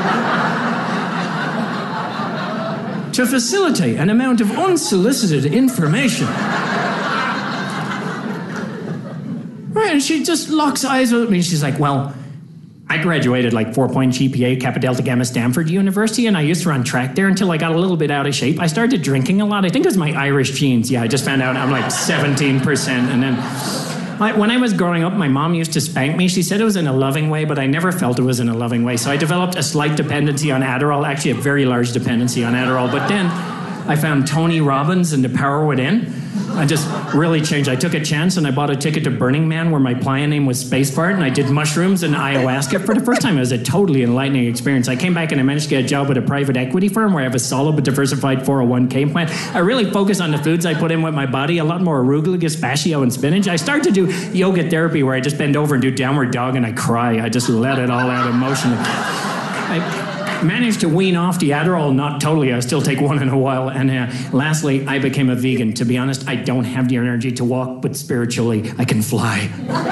To facilitate an amount of unsolicited information. Right, and she just locks eyes with me. She's like, well, I graduated like four-point G P A, Kappa Delta Gamma Stanford University, and I used to run track there until I got a little bit out of shape. I started drinking a lot. I think it was my Irish genes. Yeah, I just found out I'm like seventeen percent. And then I, when I was growing up, my mom used to spank me. She said it was in a loving way, but I never felt it was in a loving way. So I developed a slight dependency on Adderall, actually a very large dependency on Adderall. But then I found Tony Robbins and The Power Within. I just really changed. I took a chance and I bought a ticket to Burning Man where my playa name was Spacepart, and I did mushrooms and ayahuasca for the first time. It was a totally enlightening experience. I came back and I managed to get a job with a private equity firm where I have a solid but diversified four oh one k plan. I really focus on the foods I put in with my body, a lot more arugula, gazpacho, and spinach. I started to do yoga therapy where I just bend over and do downward dog and I cry. I just let it all out emotionally. I, managed to wean off the Adderall, not totally. I still take one in a while. And uh, lastly, I became a vegan. To be honest, I don't have the energy to walk, but spiritually, I can fly.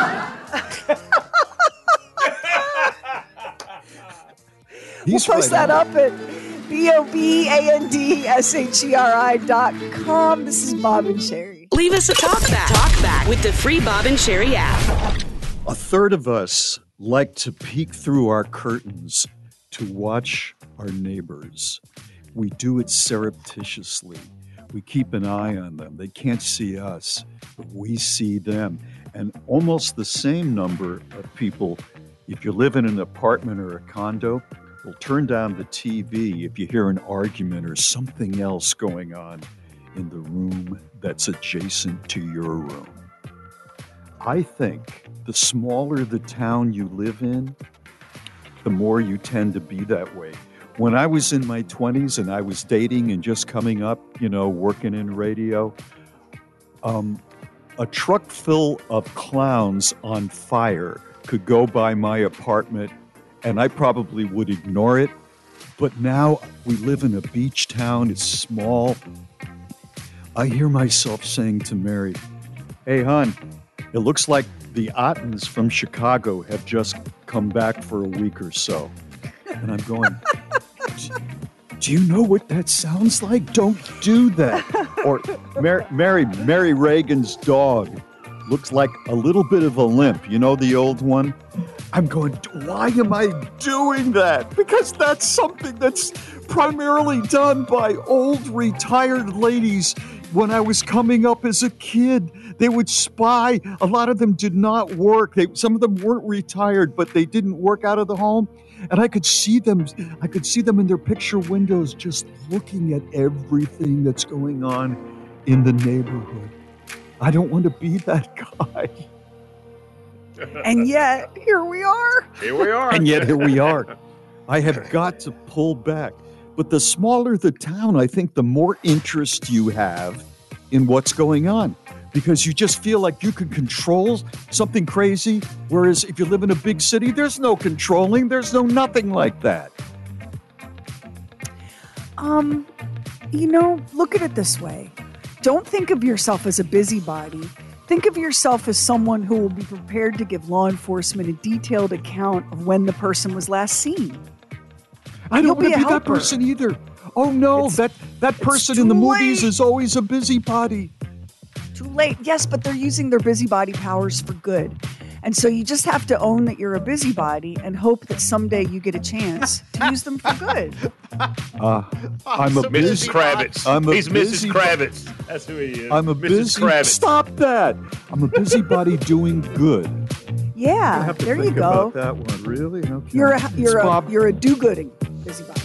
We'll post right that on. up at B O B A N D S H E R I dot com. This is Bob and Sherry. Leave us a talk back. Talk back with the free Bob and Sherry app. A third of us like to peek through our curtains to watch our neighbors. We do it surreptitiously. We keep an eye on them. They can't see us, but we see them. And almost the same number of people, if you live in an apartment or a condo, will turn down the T V if you hear an argument or something else going on in the room that's adjacent to your room. I think the smaller the town you live in, the more you tend to be that way. When I was in my twenties and I was dating and just coming up, you know, working in radio, um, a truck full of clowns on fire could go by my apartment and I probably would ignore it. But now we live in a beach town. It's small. I hear myself saying to Mary, hey, hon, it looks like the Ottens from Chicago have just come back for a week or so. And I'm going, do you know what that sounds like? Don't do that. Or Mary, Mary, Mary Reagan's dog looks like a little bit of a limp. You know the old one? I'm going, why am I doing that? Because that's something that's primarily done by old retired ladies. When I was coming up as a kid, they would spy. A lot of them did not work. They, some of them weren't retired, but they didn't work out of the home. And I could see them, I could see them in their picture windows just looking at everything that's going on in the neighborhood. I don't want to be that guy. And yet, here we are. Here we are. And yet, here we are. I have got to pull back. But the smaller the town, I think the more interest you have in what's going on. Because you just feel like you can control something crazy. Whereas if you live in a big city, there's no controlling. There's no nothing like that. Um, you know, look at it this way. Don't think of yourself as a busybody. Think of yourself as someone who will be prepared to give law enforcement a detailed account of when the person was last seen. I don't want to be, be that helper. person either. Oh, no, It's, that, that person in the late. movies is always a busybody. Too late. Yes, but they're using their busybody powers for good. And so you just have to own that you're a busybody and hope that someday you get a chance to use them for good. Uh, I'm a Missus busy Kravitz. I'm a He's Missus busy- Kravitz. That's who he is. I'm a Missus busy. Kravitz. Stop that! I'm a busybody doing good. I Yeah, have to there you think go. about that one. Really? Okay. You're a you're It's a Bob. you're a do-gooding busybody.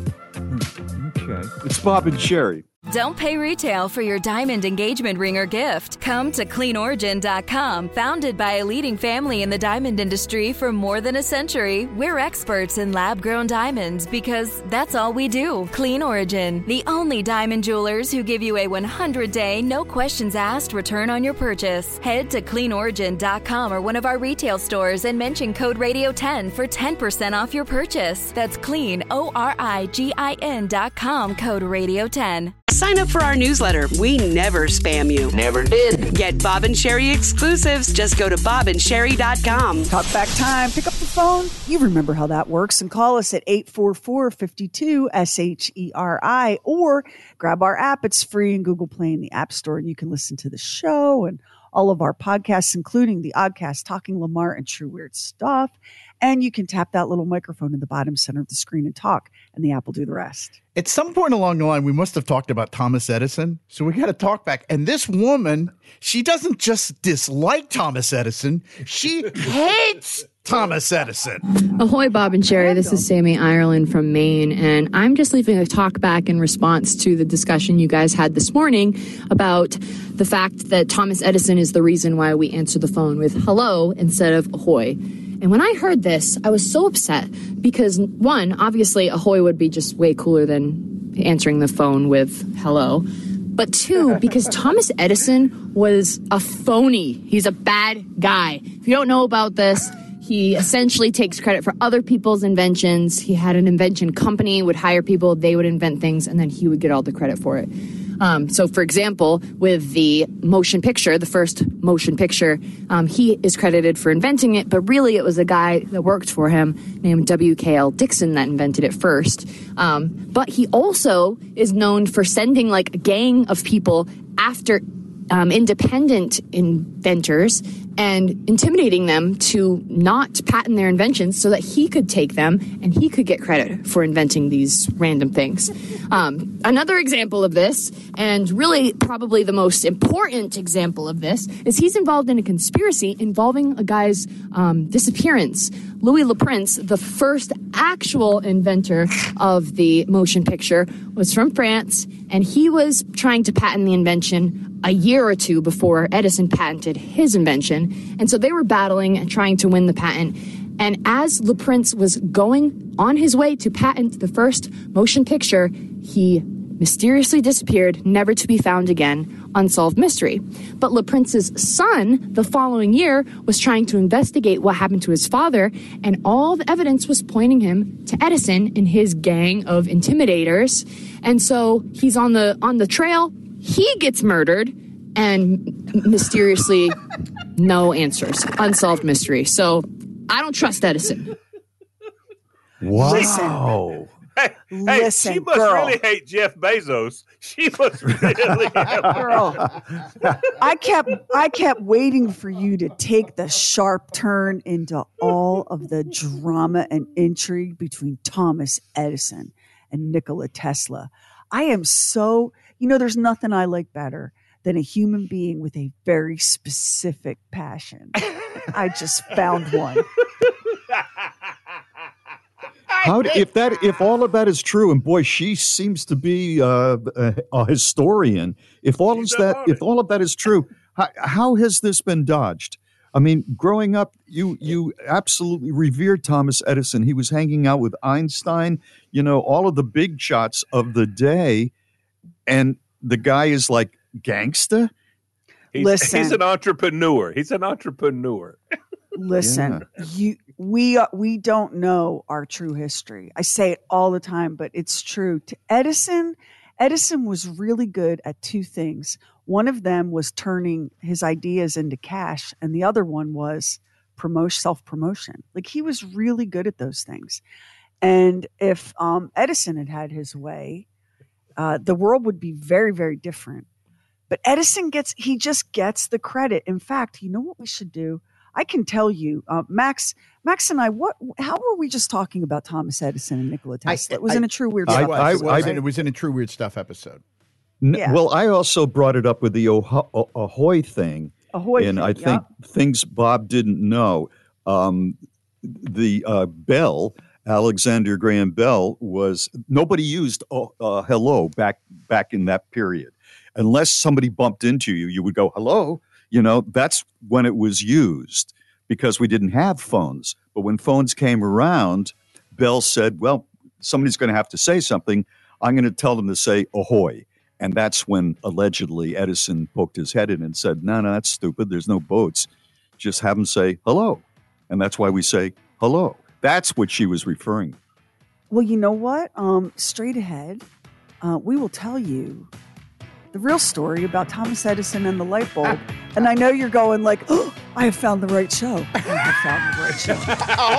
Okay. It's Bob and Sherry. Don't pay retail for your diamond engagement ring or gift. Come to clean origin dot com. Founded by a leading family in the diamond industry for more than a century, we're experts in lab-grown diamonds because that's all we do. Clean Origin, the only diamond jewelers who give you a one hundred day, no questions asked return on your purchase. Head to clean origin dot com or one of our retail stores and mention code radio ten for ten percent off your purchase. That's clean, O R I G I N dot com, code radio ten. Sign up for our newsletter. We never spam you. Never did. Get Bob and Sherry exclusives. Just go to bob and sherry dot com. Talk back time. Pick up the phone. You remember how that works. And call us at eight four four, five two, S H E R I or grab our app. It's free in Google Play and the App Store. And you can listen to the show and all of our podcasts, including the Oddcast, Talking Lamar and True Weird Stuff. And you can tap that little microphone in the bottom center of the screen and talk, and the app will do the rest. At some point along the line, we must have talked about Thomas Edison. So we got to talk back. And this woman, she doesn't just dislike Thomas Edison. She hates Thomas Edison. Ahoy, Bob and Sherry. This is Sammy Ireland from Maine. And I'm just leaving a talk back in response to the discussion you guys had this morning about the fact that Thomas Edison is the reason why we answer the phone with hello instead of ahoy. And when I heard this, I was so upset because, one, obviously, ahoy would be just way cooler than answering the phone with hello. But two, because Thomas Edison was a phony. He's a bad guy. If you don't know about this, he essentially takes credit for other people's inventions. He had an invention company, would hire people, they would invent things, and then he would get all the credit for it. Um, so, for example, with the motion picture, the first motion picture, um, he is credited for inventing it, but really it was a guy that worked for him named W K L Dixon that invented it first. Um, but he also is known for sending like a gang of people after um, independent inventors and intimidating them to not patent their inventions so that he could take them and he could get credit for inventing these random things. Um, another example of this, and really probably the most important example of this, is he's involved in a conspiracy involving a guy's um, disappearance. Louis Le Prince, the first actual inventor of the motion picture, was from France, and he was trying to patent the invention a year or two before Edison patented his invention. And so they were battling and trying to win the patent. And as Le Prince was going on his way to patent the first motion picture, he mysteriously disappeared, never to be found again, unsolved mystery. But LaPrince's son, the following year, was trying to investigate what happened to his father, and all the evidence was pointing him to Edison and his gang of intimidators. And so he's on the on the trail, he gets murdered, and mysteriously, no answers, unsolved mystery. So I don't trust Edison. Wow. Listen. Hey, Listen, hey, she must girl. really hate Jeff Bezos. She must really Girl, I kept I kept waiting for you to take the sharp turn into all of the drama and intrigue between Thomas Edison and Nikola Tesla. I am so, you know, there's nothing I like better than a human being with a very specific passion. I just found one. How do, if that if all of that is true, and boy, she seems to be uh, a, a historian. If all of that if all of that is true, how, how has this been dodged? I mean, growing up, you you absolutely revered Thomas Edison. He was hanging out with Einstein, you know, all of the big shots of the day, and the guy is like gangsta. He's, Listen. he's an entrepreneur. He's an entrepreneur. Listen, Yeah. you we uh, we don't know our true history. I say it all the time, but it's true. To Edison, Edison was really good at two things. One of them was turning his ideas into cash, and the other one was promotion, self-promotion. Like he was really good at those things. And if um, Edison had had his way, uh, the world would be very, very different. But Edison gets, he just gets the credit. In fact, you know what we should do? I can tell you, uh, Max, Max and I, what, how were we just talking about Thomas Edison and Nikola Tesla? It was I- in a True Weird I- Stuff. I- it, was, I- and it was in a True Weird Stuff episode. N- Yeah. Well, I also brought it up with the Oho- Oh- Ahoy thing, Ahoy and thing, I think things Bob didn't know. Um, the uh, Bell, Alexander Graham Bell, was nobody used uh, uh, hello back back in that period, unless somebody bumped into you. You would go hello. You know, that's when it was used because we didn't have phones. But when phones came around, Bell said, "Well, somebody's going to have to say something. I'm going to tell them to say ahoy." And that's when allegedly Edison poked his head in and said, no, no, that's stupid. There's no boats. Just have them say hello. And that's why we say hello. That's what she was referring to. Well, you know what? Um, straight ahead, uh, we will tell you the real story about Thomas Edison and the light bulb. And I know you're going like, oh, I have found the right show. I have found the right show.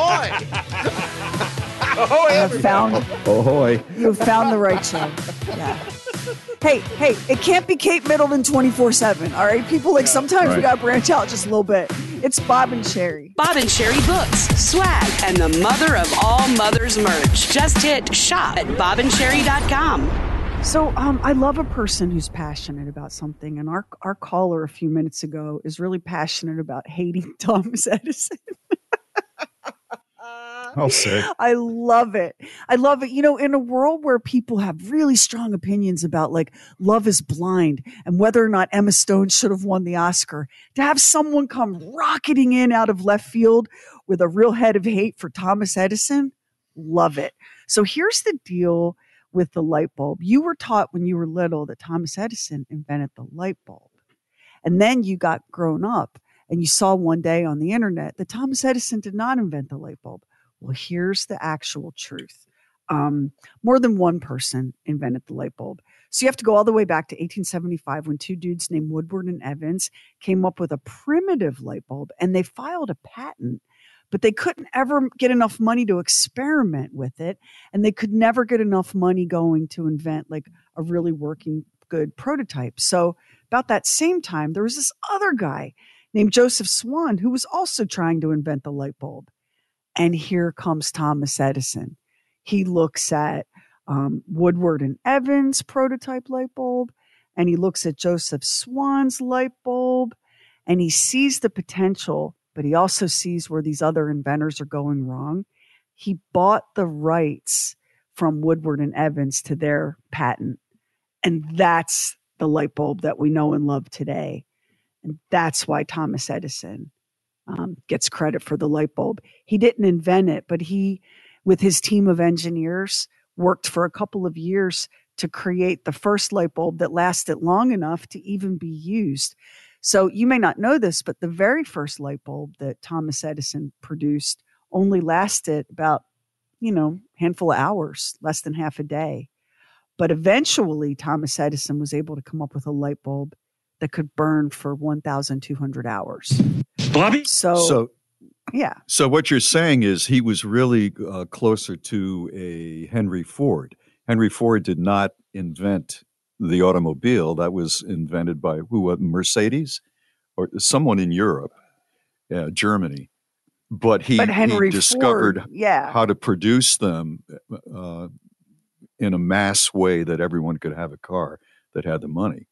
Ahoy! Ahoy, I have found, Ahoy. you have found the right show. Yeah. Hey, hey, it can't be Kate Middleton twenty-four seven, all right? People, like, sometimes we Right. got to branch out just a little bit. It's Bob and Sherry. Bob and Sherry Books, swag, and the mother of all mothers merch. Just hit shop at bob and sherry dot com. So um, I love a person who's passionate about something. And our, our caller a few minutes ago is really passionate about hating Thomas Edison. I'll say. I love it. I love it. You know, in a world where people have really strong opinions about like Love is Blind and whether or not Emma Stone should have won the Oscar, to have someone come rocketing in out of left field with a real head of hate for Thomas Edison, love it. So here's the deal with the light bulb. You were taught when you were little that Thomas Edison invented the light bulb. And then you got grown up and you saw one day on the internet that Thomas Edison did not invent the light bulb. Well, here's the actual truth. Um, more than one person invented the light bulb. So you have to go all the way back to eighteen seventy-five when two dudes named Woodward and Evans came up with a primitive light bulb and they filed a patent, but they couldn't ever get enough money to experiment with it. And they could never get enough money going to invent like a really working good prototype. So about that same time, there was this other guy named Joseph Swan who was also trying to invent the light bulb. And here comes Thomas Edison. He looks at um, Woodward and Evans' prototype light bulb, and he looks at Joseph Swan's light bulb, and he sees the potential, but he also sees where these other inventors are going wrong. He bought the rights from Woodward and Evans to their patent, and that's the light bulb that we know and love today. And that's why Thomas Edison Um, gets credit for the light bulb. He didn't invent it, but he, with his team of engineers, worked for a couple of years to create the first light bulb that lasted long enough to even be used. So you may not know this, but the very first light bulb that Thomas Edison produced only lasted about, you know, handful of hours, less than half a day. But eventually Thomas Edison was able to come up with a light bulb that could burn for one thousand two hundred hours. Bobby? So, so, yeah. So what you're saying is he was really uh, closer to a Henry Ford. Henry Ford did not invent the automobile. That was invented by who? What, Mercedes or someone in Europe, uh, Germany. But he, but Henry he discovered Ford, yeah. how to produce them uh, in a mass way that everyone could have a car that had the money.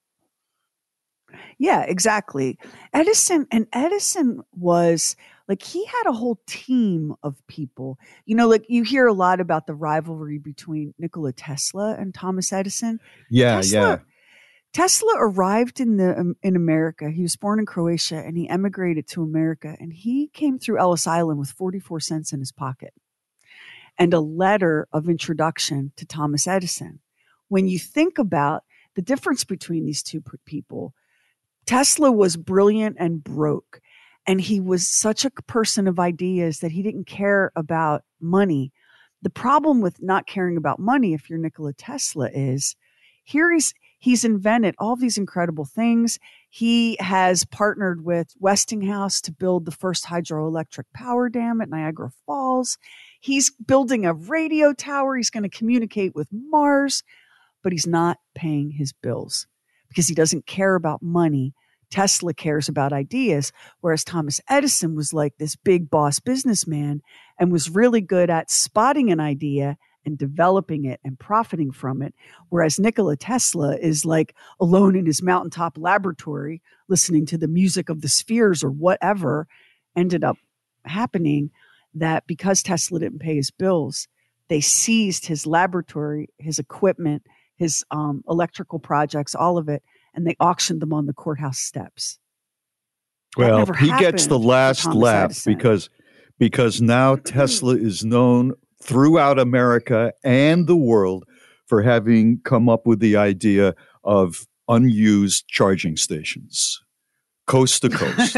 Yeah, exactly. Edison and Edison was like, he had a whole team of people. You know, like you hear a lot about the rivalry between Nikola Tesla and Thomas Edison. Yeah, Tesla, yeah. Tesla arrived in the um, in America. He was born in Croatia and he emigrated to America. And he came through Ellis Island with forty-four cents in his pocket and a letter of introduction to Thomas Edison. When you think about the difference between these two people, Tesla was brilliant and broke, and he was such a person of ideas that he didn't care about money. The problem with not caring about money, if you're Nikola Tesla, is here he's he's invented all these incredible things. He has partnered with Westinghouse to build the first hydroelectric power dam at Niagara Falls. He's building a radio tower. He's going to communicate with Mars, but he's not paying his bills because he doesn't care about money. Tesla cares about ideas, whereas Thomas Edison was like this big boss businessman and was really good at spotting an idea and developing it and profiting from it. Whereas Nikola Tesla is like alone in his mountaintop laboratory, listening to the music of the spheres or whatever. Ended up happening that because Tesla didn't pay his bills, they seized his laboratory, his equipment, his um, electrical projects, all of it, and they auctioned them on the courthouse steps. Well, he gets the last laugh Edison. because because now Tesla is known throughout America and the world for having come up with the idea of unused charging stations, coast to coast.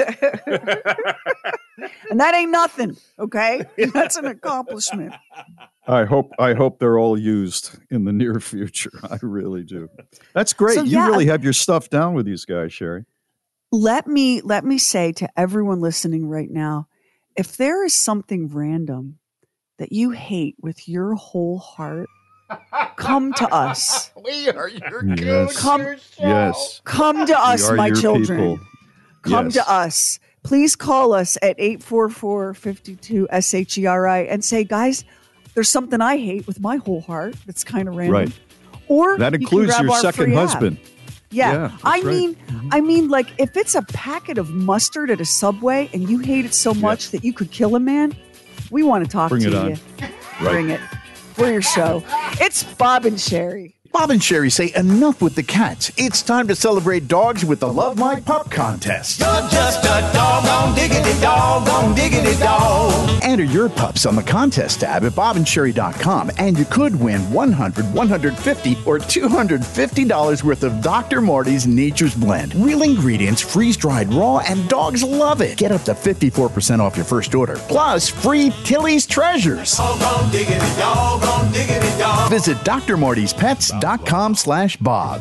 And that ain't nothing, okay? That's an accomplishment. I hope I hope they're all used in the near future. I really do. That's great. So, you yeah, really have your stuff down with these guys, Sherry. Let me let me say to everyone listening right now, if there is something random that you hate with your whole heart, come to us. We are your Yes. Come, Yes. come to us, We are my your children. people. Come Yes. to us. Please call us at eight four four, five two, S H E R I and say, guys, there's something I hate with my whole heart that's kind of random. Right. Or That you can includes grab your our second free app. husband. Yeah. Yeah, that's I right. mean, I mean, like if it's a packet of mustard at a Subway and you hate it so much that you could kill a man, we want to talk Bring to it on. you. Right. Bring it. We're your show. It's Bob and Sherry. Bob and Sherry say enough with the cats. It's time to celebrate dogs with the Love My Pup contest. You're just a doggone diggity doggone diggity dog. Enter your pups on the contest tab at bob and sherry dot com, and you could win one hundred dollars, one hundred fifty dollars, or two hundred fifty dollars worth of Doctor Marty's Nature's Blend. Real ingredients, freeze-dried raw, and dogs love it. Get up to fifty-four percent off your first order. Plus, free Tilly's Treasures. Doggone diggity doggone diggity dog. Visit d r martys pets dot com slash Bob.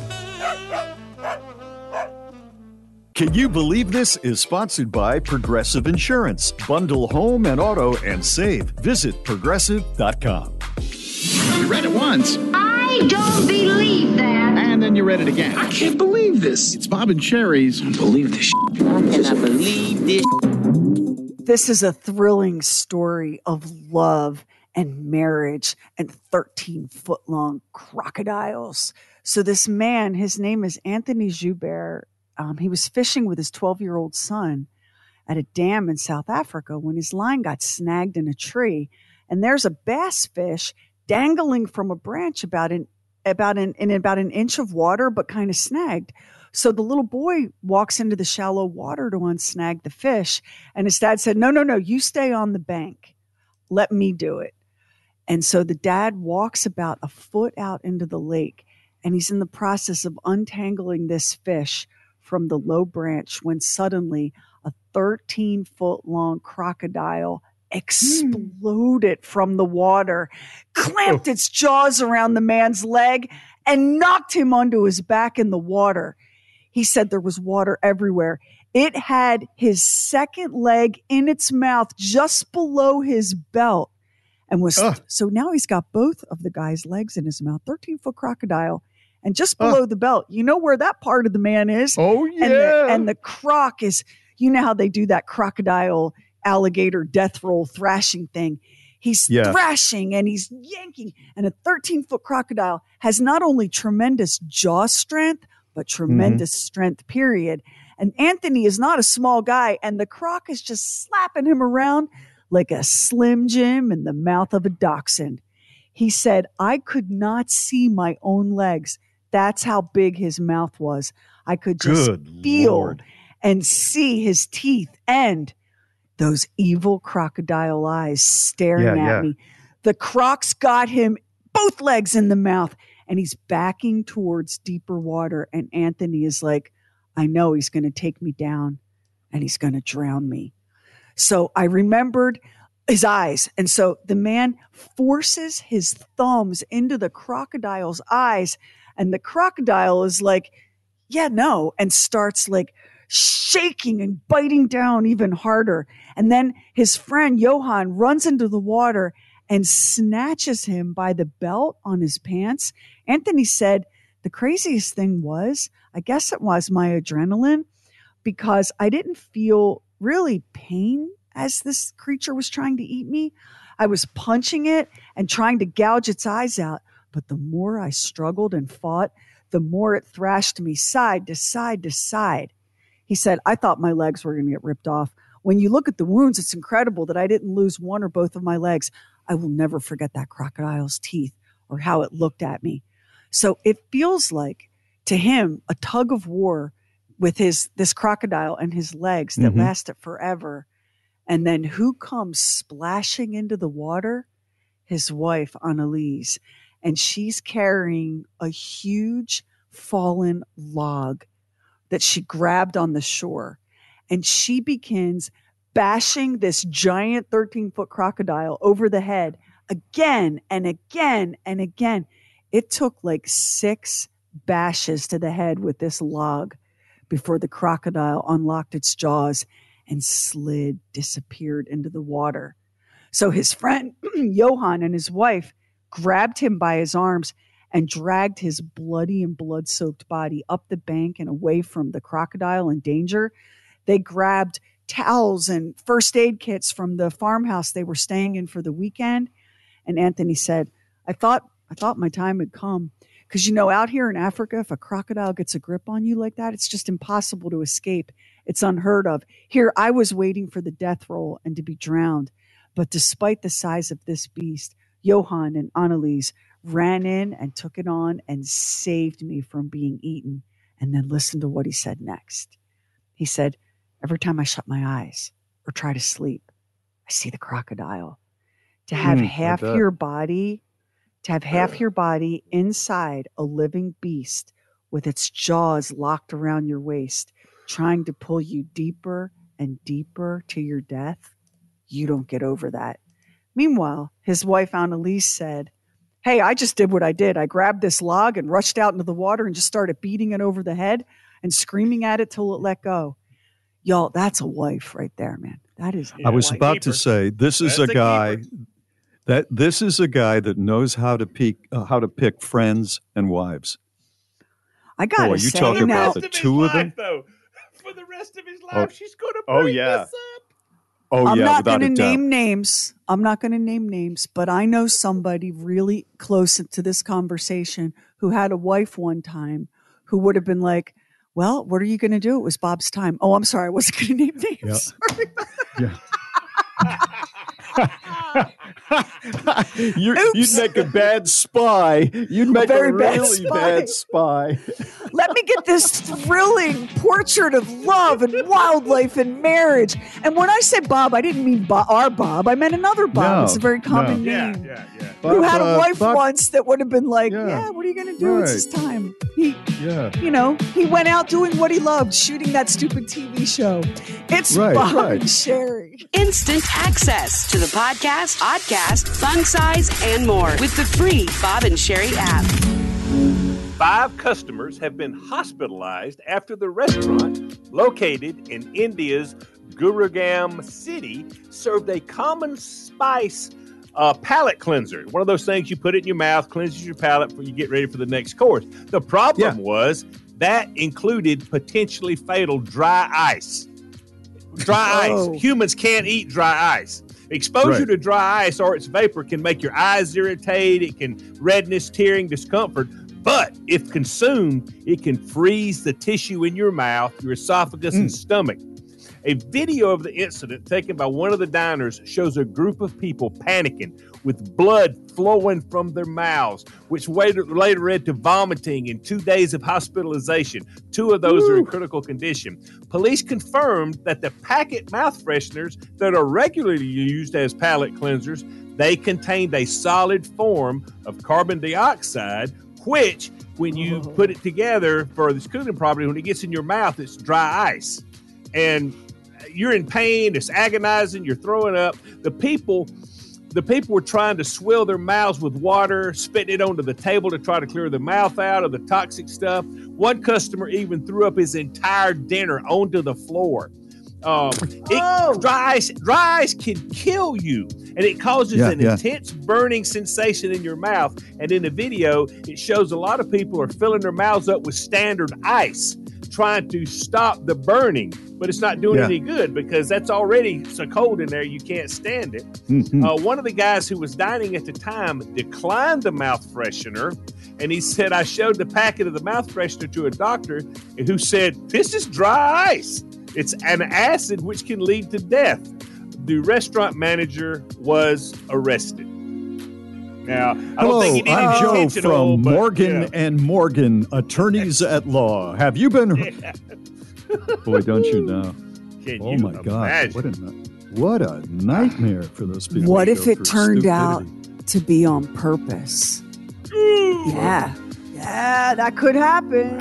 Can you believe this is sponsored by Progressive Insurance? Bundle home and auto and save. Visit progressive dot com. You read it once. I don't believe that. And then you read it again. I can't believe this. It's Bob and Sherry's. I believe this. I cannot believe this. This is a thrilling story of love and marriage and thirteen foot long crocodiles. So this man, his name is Anthony Joubert. Um, he was fishing with his twelve year old son at a dam in South Africa when his line got snagged in a tree. And there's a bass fish dangling from a branch about an, about an, in about an inch of water, but kind of snagged. So the little boy walks into the shallow water to unsnag the fish. And his dad said, no, no, no, you stay on the bank. Let me do it. And so the dad walks about a foot out into the lake and he's in the process of untangling this fish from the low branch when suddenly a thirteen foot long crocodile exploded from the water, clamped its jaws around the man's leg, and knocked him onto his back in the water. He said there was water everywhere. It had his second leg in its mouth just below his belt. And was Ugh. so now he's got both of the guy's legs in his mouth, thirteen foot crocodile. And just below Ugh. the belt, you know where that part of the man is? Oh, yeah. And the, and the croc is, you know how they do that crocodile alligator death roll thrashing thing. He's yeah. thrashing and he's yanking. And a thirteen foot crocodile has not only tremendous jaw strength, but tremendous mm-hmm. strength, period. And Anthony is not a small guy. And the croc is just slapping him around like a Slim Jim in the mouth of a dachshund. He said, I could not see my own legs. That's how big his mouth was. I could just Good feel Lord. and see his teeth and those evil crocodile eyes staring yeah, at yeah. me. The croc's got him both legs in the mouth, and he's backing towards deeper water. And Anthony is like, I know he's going to take me down and he's going to drown me. So I remembered his eyes. And so the man forces his thumbs into the crocodile's eyes, and the crocodile is like, yeah, no, and starts like shaking and biting down even harder. And then his friend Johan runs into the water and snatches him by the belt on his pants. Anthony said the craziest thing was, I guess it was my adrenaline, because I didn't feel really pain as this creature was trying to eat me. I was punching it and trying to gouge its eyes out. But the more I struggled and fought, the more it thrashed me side to side to side. He said, I thought my legs were going to get ripped off. When you look at the wounds, it's incredible that I didn't lose one or both of my legs. I will never forget that crocodile's teeth or how it looked at me. So it feels like, to him, a tug of war with his this crocodile and his legs that mm-hmm. lasted forever. And then who comes splashing into the water? His wife, Annalise. And she's carrying a huge fallen log that she grabbed on the shore. And she begins bashing this giant thirteen foot crocodile over the head again and again and again. It took like six bashes to the head with this log before the crocodile unlocked its jaws and slid, disappeared into the water. So his friend Johan and his wife grabbed him by his arms and dragged his bloody and blood-soaked body up the bank and away from the crocodile in danger. They grabbed towels and first aid kits from the farmhouse they were staying in for the weekend. And Anthony said, I thought I thought my time had come. Because, you know, out here in Africa, if a crocodile gets a grip on you like that, it's just impossible to escape. It's unheard of. Here, I was waiting for the death roll and to be drowned. But despite the size of this beast, Johan and Annalise ran in and took it on and saved me from being eaten. And then listen to what he said next. He said, every time I shut my eyes or try to sleep, I see the crocodile. To have mm, half your body, to have half your body inside a living beast with its jaws locked around your waist, trying to pull you deeper and deeper to your death, you don't get over that. Meanwhile, his wife Annalise said, hey, I just did what I did. I grabbed this log and rushed out into the water and just started beating it over the head and screaming at it till it let go. Y'all, that's a wife right there, man. That is. I was about keeper. to say, this is that's a guy a that this is a guy that knows how to pick uh, how to pick friends and wives. I gotta Boy, say, you talk now, about the two of them. Though, for the rest of his life, oh. she's going to oh, bring yeah. this up. Oh, I'm yeah, not going to doubt. name names. I'm not going to name names, but I know somebody really close to this conversation who had a wife one time who would have been like, well, what are you going to do? It was Bob's time. Oh, I'm sorry. I wasn't going to name names. Yeah. Sorry. yeah. You're, you'd make a bad spy. You'd make a, very a bad really spy. bad spy. Let me get this thrilling portrait of love and wildlife and marriage. And when I said Bob, I didn't mean Bob, our Bob. I meant another Bob. No, It's a very common no. name. Yeah, yeah, yeah. Who Bob, had a uh, wife Bob- once that would have been like, yeah, Yeah. what are you going to do? It's his Right. time. He, Yeah. you know, he went out doing what he loved, shooting that stupid T V show. It's Right, Bob right. and Sherry. Instant access to the podcast, podcast, fun size, and more with the free Bob and Sherry app. Five customers have been hospitalized after the restaurant located in India's Gurugam city served a common spice uh, palate cleanser. One of those things you put it in your mouth, cleanses your palate before you get ready for the next course. The problem Yeah. was that included potentially fatal dry ice. Dry Oh. ice. Humans can't eat dry ice. Exposure Right. to dry ice or its vapor can make your eyes irritate. It can redness, tearing, discomfort. But if consumed, it can freeze the tissue in your mouth, your esophagus, and stomach. A video of the incident taken by one of the diners shows a group of people panicking with blood flowing from their mouths, which later, later led to vomiting and two days of hospitalization. Two of those are in critical condition. Police confirmed that the packet mouth fresheners that are regularly used as palate cleansers, they contained a solid form of carbon dioxide, which, when you put it together for this cooling property, when it gets in your mouth, it's dry ice. And you're in pain, it's agonizing, you're throwing up. The people, the people were trying to swill their mouths with water, spitting it onto the table to try to clear their mouth out of the toxic stuff. One customer even threw up his entire dinner onto the floor. Um, it, Oh. dry ice, dry ice can kill you, and it causes Yeah, an yeah. intense burning sensation in your mouth. And in the video, it shows a lot of people are filling their mouths up with standard ice, trying to stop the burning, but it's not doing Yeah. any good because that's already so cold in there you can't stand it. Mhm. Uh, one of the guys who was dining at the time declined the mouth freshener, and he said, I showed the packet of the mouth freshener to a doctor who said, this is dry ice. It's an acid which can lead to death. The restaurant manager was arrested. Now, I don't Hello, think he did I'm it Joe intentional, from but, Morgan you know. and Morgan, attorneys at law. Have you been? Boy, don't you know? Can Oh you my God! imagine? What a ni- what a nightmare for those people. What to if go it through turned stupidity. out to be on purpose? Yeah. Yeah, that could happen.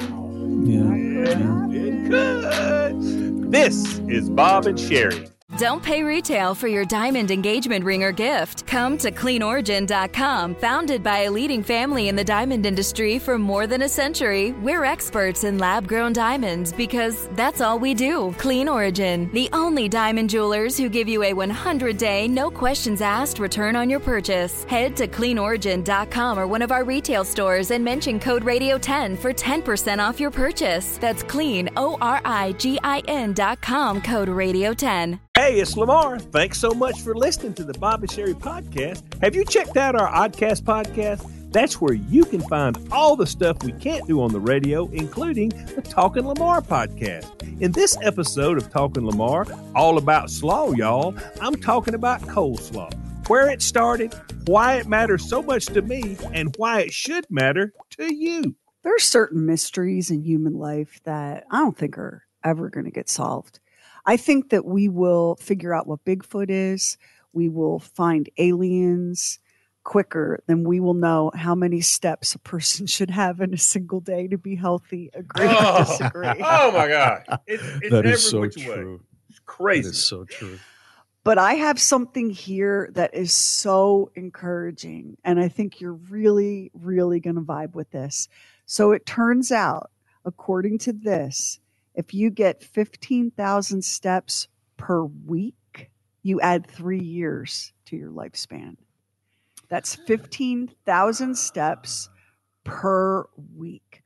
Yeah. It could. This is Bob and Sherry. Don't pay retail for your diamond engagement ring or gift. Come to clean origin dot com. Founded by a leading family in the diamond industry for more than a century, we're experts in lab-grown diamonds because that's all we do. Clean Origin, the only diamond jewelers who give you a one hundred day, no questions asked return on your purchase. Head to clean origin dot com or one of our retail stores and mention code radio ten for ten percent off your purchase. That's clean, O R I G I N dot com, code radio ten. Hey, it's Lamar. Thanks so much for listening to the Bob and Sherry podcast. Have you checked out our Oddcast podcast? That's where you can find all the stuff we can't do on the radio, including the Talkin' Lamar podcast. In this episode of Talkin' Lamar, all about slaw, y'all, I'm talking about coleslaw, where it started, why it matters so much to me, and why it should matter to you. There are certain mysteries in human life that I don't think are ever going to get solved. I think that we will figure out what Bigfoot is. We will find aliens quicker than we will know how many steps a person should have in a single day to be healthy. Agree Oh, or disagree? Oh, my God. It's, it's That every is so which true. way. It's crazy. That is so true. But I have something here that is so encouraging, and I think you're really, really going to vibe with this. So it turns out, according to this, if you get fifteen thousand steps per week, you add three years to your lifespan. That's fifteen thousand steps per week.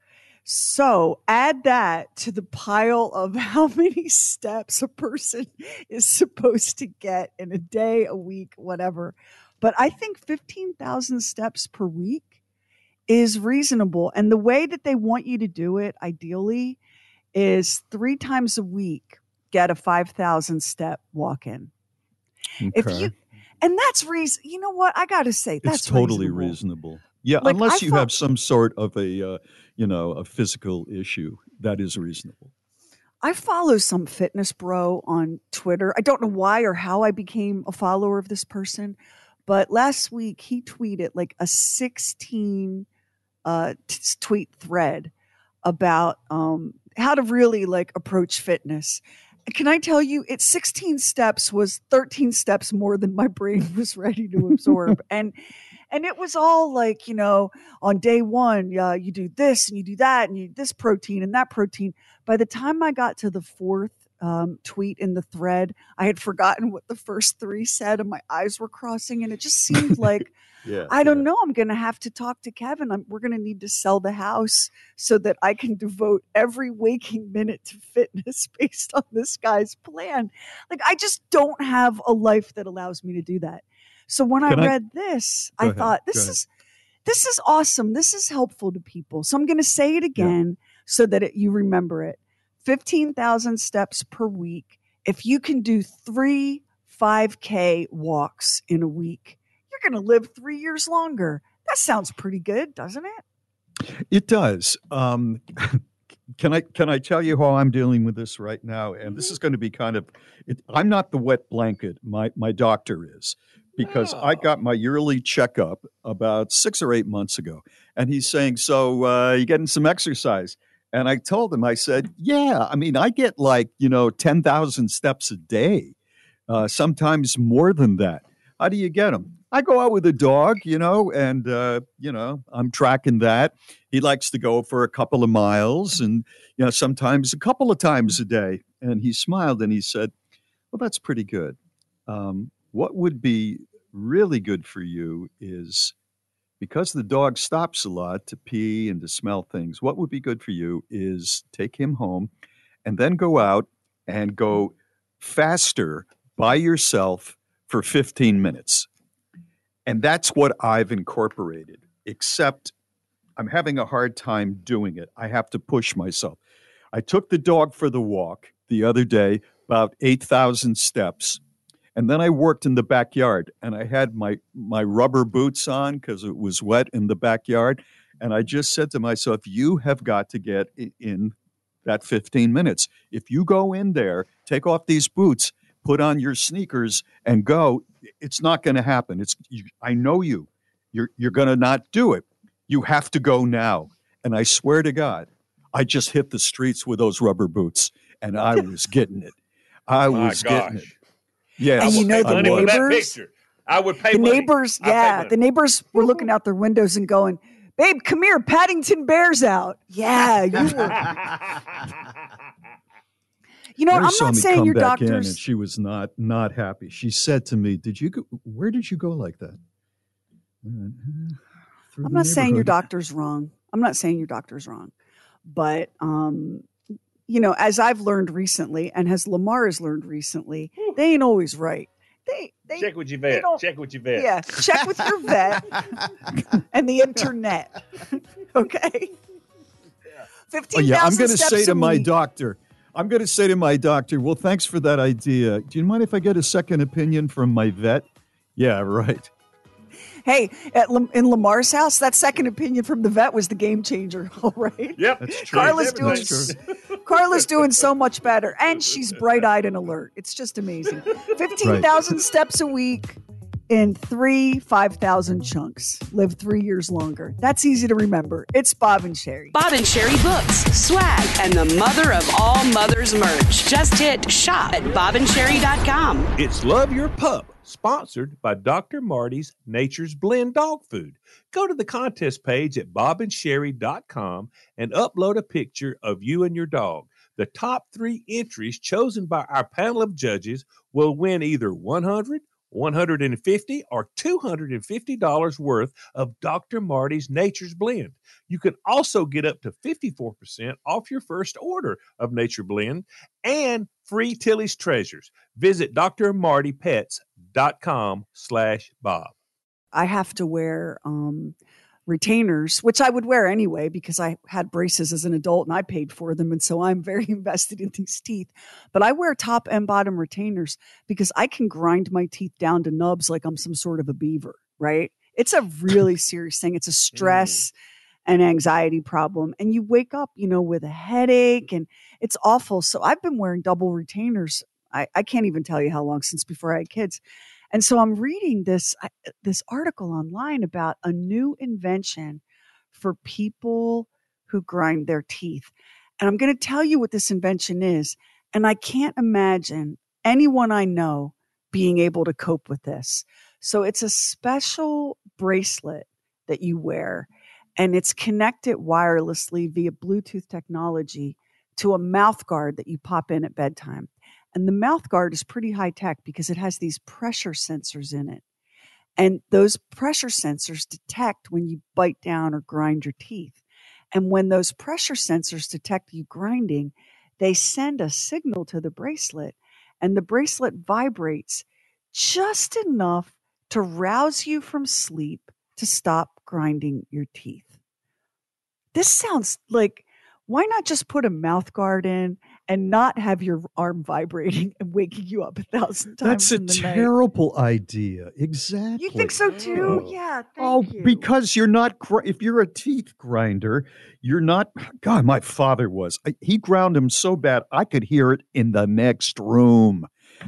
So add that to the pile of how many steps a person is supposed to get in a day, a week, whatever. But I think fifteen thousand steps per week is reasonable. And the way that they want you to do it, ideally, is three times a week, get a five thousand step walk in. Okay. If you And that's reason. You know what? I got to say, that's it's totally reasonable. reasonable. Yeah, Like, unless I you thought- have some sort of a, uh, you know, a physical issue, that is reasonable. I follow some fitness bro on Twitter. I don't know why or how I became a follower of this person, but last week he tweeted like a sixteen uh, t- tweet thread about um, how to really like approach fitness. Can I tell you, it's sixteen steps was thirteen steps more than my brain was ready to absorb. and And it was all like, you know, on day one, uh, you do this and you do that and you this protein and that protein. By the time I got to the fourth um, tweet in the thread, I had forgotten what the first three said and my eyes were crossing. And it just seemed like, Yeah, I don't know, I'm going to have to talk to Kevin. I'm, we're going to need to sell the house so that I can devote every waking minute to fitness based on this guy's plan. Like, I just don't have a life that allows me to do that. So when I Can I- read this, Go I ahead, thought go this ahead. is this is awesome. This is helpful to people. So I'm going to say it again so that it, you remember it. fifteen thousand steps per week. If you can do three five K walks in a week, you're going to live three years longer. That sounds pretty good, doesn't it? It does. Um, can I can I tell you how I'm dealing with this right now? And this is going to be kind of. It, I'm not the wet blanket. My my doctor is. Because I got my yearly checkup about six or eight months ago. And he's saying, so uh, you getting some exercise? And I told him, I said, yeah, I mean, I get like, you know, ten thousand steps a day, uh, sometimes more than that. How do you get them? I go out with a dog, you know, and, uh, you know, I'm tracking that. He likes to go for a couple of miles and, you know, sometimes a couple of times a day. And he smiled and he said, well, that's pretty good. Um, what would be really good for you is, because the dog stops a lot to pee and to smell things, what would be good for you is take him home and then go out and go faster by yourself for fifteen minutes. And that's what I've incorporated, except I'm having a hard time doing it. I have to push myself. I took the dog for the walk the other day, about eight thousand steps. And then I worked in the backyard and I had my, my rubber boots on because it was wet in the backyard. And I just said to myself, you have got to get in that fifteen minutes. If you go in there, take off these boots, put on your sneakers and go, it's not going to happen. It's you, I know you. You're, you're going to not do it. You have to go now. And I swear to God, I just hit the streets with those rubber boots and I was getting it. I My was gosh. getting it. Yeah, And you know the money with that neighbors, picture. I would pay the money. neighbors, I'd pay yeah, money. the neighbors were looking out their windows and going, babe, come here, Paddington Bear's out. Yeah, you were. You know, Mary I'm saw not me saying come your back in doctor's. and she was not not happy. She said to me, "Did you go? Where did you go like that?" "Uh, through I'm the not saying your neighborhood." doctor's wrong. I'm not saying your doctor's wrong. But, um, you know, as I've learned recently, and as Lamar has learned recently, they ain't always right. They, they Check with your they vet. don't- Check with your vet. Yeah, check with your vet and the internet. Okay? Oh yeah, I'm going to steps say a to my week. doctor. I'm going to say to my doctor, "Well, thanks for that idea. Do you mind if I get a second opinion from my vet?" Yeah, right. Hey, at Lam- in Lamar's house, that second opinion from the vet was the game changer. All right. Yep. That's true. Carla's doing That's true. Carla's doing so much better, and she's bright-eyed and alert. It's just amazing. Fifteen thousand steps a week in three five thousand chunks. Live three years longer. That's easy to remember. It's Bob and Sherry. Bob and Sherry books, swag, and the mother of all mothers merch. Just hit shop at bob and sherry dot com. It's Love Your Pup, sponsored by Doctor Marty's Nature's Blend Dog Food. Go to the contest page at bob and sherry dot com and upload a picture of you and your dog. The top three entries chosen by our panel of judges will win either one hundred dollars, one hundred fifty dollars, or two hundred fifty dollars worth of Doctor Marty's Nature's Blend. You can also get up to fifty-four percent off your first order of Nature Blend and free Tilly's Treasures. Visit d r marty pets dot com slash Bob. I have to wear um, retainers, which I would wear anyway because I had braces as an adult and I paid for them. And so I'm very invested in these teeth. But I wear top and bottom retainers because I can grind my teeth down to nubs like I'm some sort of a beaver, right? It's a really serious thing. It's a stress mm. and anxiety problem. And you wake up, you know, with a headache and it's awful. So I've been wearing double retainers. I, I can't even tell you how long since before I had kids. And so I'm reading this, this article online about a new invention for people who grind their teeth. And I'm going to tell you what this invention is. And I can't imagine anyone I know being able to cope with this. So it's a special bracelet that you wear, and it's connected wirelessly via Bluetooth technology to a mouth guard that you pop in at bedtime. And the mouth guard is pretty high tech because it has these pressure sensors in it. And those pressure sensors detect when you bite down or grind your teeth. And when those pressure sensors detect you grinding, they send a signal to the bracelet, and the bracelet vibrates just enough to rouse you from sleep to stop grinding your teeth. This sounds like, why not just put a mouth guard in and not have your arm vibrating and waking you up a thousand times? That's a in the terrible night? idea. Exactly. You think so too? Oh. Yeah. Thank oh, you. because you're not, gr- if you're a teeth grinder, you're not, God, my father was. I, he ground them so bad, I could hear it in the next room.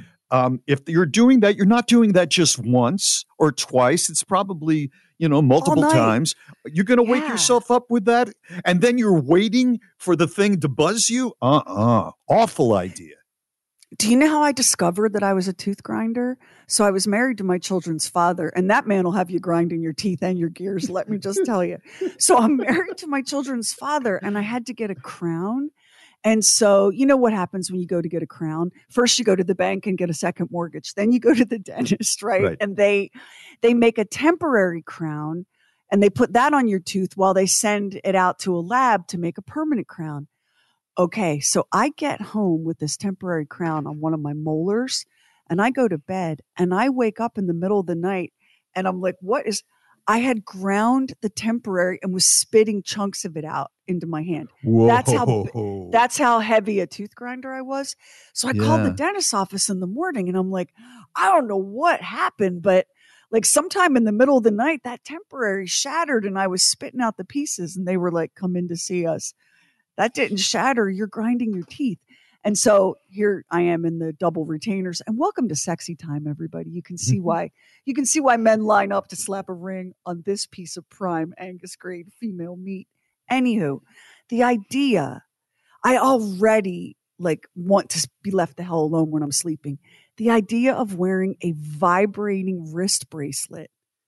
Um, if you're doing that, you're not doing that just once or twice. It's probably, you know, multiple times. You're going to yeah. wake yourself up with that. And then you're waiting for the thing to buzz you. Uh-uh. Awful idea. Do you know how I discovered that I was a tooth grinder? So I was married to my children's father, and that man will have you grinding your teeth and your gears, let me just tell you. So I'm married to my children's father, and I had to get a crown. And so, you know what happens when you go to get a crown? First, you go to the bank and get a second mortgage. Then you go to the dentist, right? right. And they they make a temporary crown, and they put that on your tooth while they send it out to a lab to make a permanent crown. Okay, so I get home with this temporary crown on one of my molars, and I go to bed, and I wake up in the middle of the night, and I'm like, what is... I had ground the temporary and was spitting chunks of it out into my hand. Whoa. That's how that's how heavy a tooth grinder I was. So I yeah. called the dentist's office in the morning and I'm like, I don't know what happened, but like sometime in the middle of the night, that temporary shattered and I was spitting out the pieces and they were like, come in to see us. That didn't shatter. You're grinding your teeth. And so here I am in the double retainers, and welcome to sexy time, everybody. You can see why you can see why men line up to slap a ring on this piece of prime Angus grade female meat. Anywho, the idea, I already like want to be left the hell alone when I'm sleeping. The idea of wearing a vibrating wrist bracelet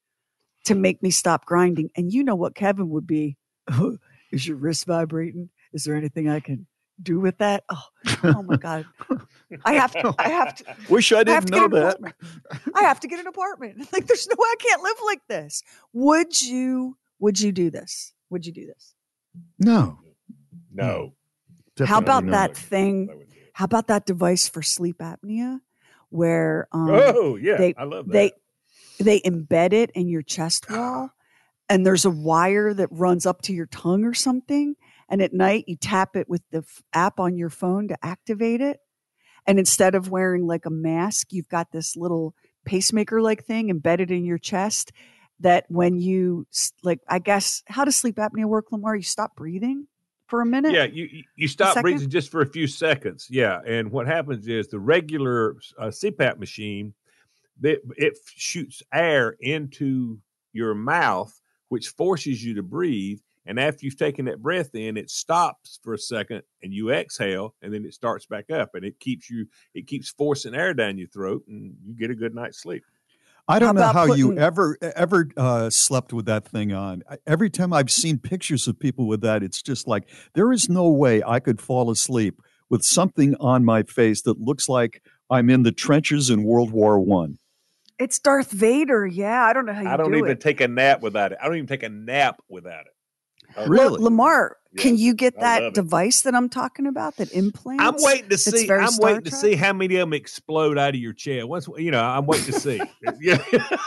to make me stop grinding. And you know what Kevin would be. Oh, is your wrist vibrating? Is there anything I can do with that? Oh, oh my God. I have to, I have to. Wish I didn't I know that. I have to get an apartment. Like there's no way I can't live like this. Would you, would you do this? Would you do this? No. No. How about not. that thing? How about that device for sleep apnea where, um, oh yeah, they, I love that. They, they embed it in your chest wall and there's a wire that runs up to your tongue or something. And at night, you tap it with the f- app on your phone to activate it. And instead of wearing like a mask, you've got this little pacemaker-like thing embedded in your chest that when you, like, I guess, how does sleep apnea work, Lamar? You stop breathing for a minute? Yeah, you you stop breathing just for a few seconds. Yeah, and what happens is the regular uh, C PAP machine, it, it shoots air into your mouth, which forces you to breathe. And after you've taken that breath in, it stops for a second and you exhale and then it starts back up and it keeps you, it keeps forcing air down your throat and you get a good night's sleep. I don't how know how putting- you ever, ever uh, slept with that thing on. Every time I've seen pictures of people with that, it's just like, there is no way I could fall asleep with something on my face that looks like I'm in the trenches in World War One. It's Darth Vader. Yeah. I don't know how you do it. I don't even it. take a nap without it. I don't even take a nap without it. Really? Well, Lamar, Yeah, can you get I that love it. device that I'm talking about that implants? I'm waiting to that's see. very I'm Star waiting to Trek? see how many of them explode out of your chair. Once you know, I'm waiting to see. Yeah.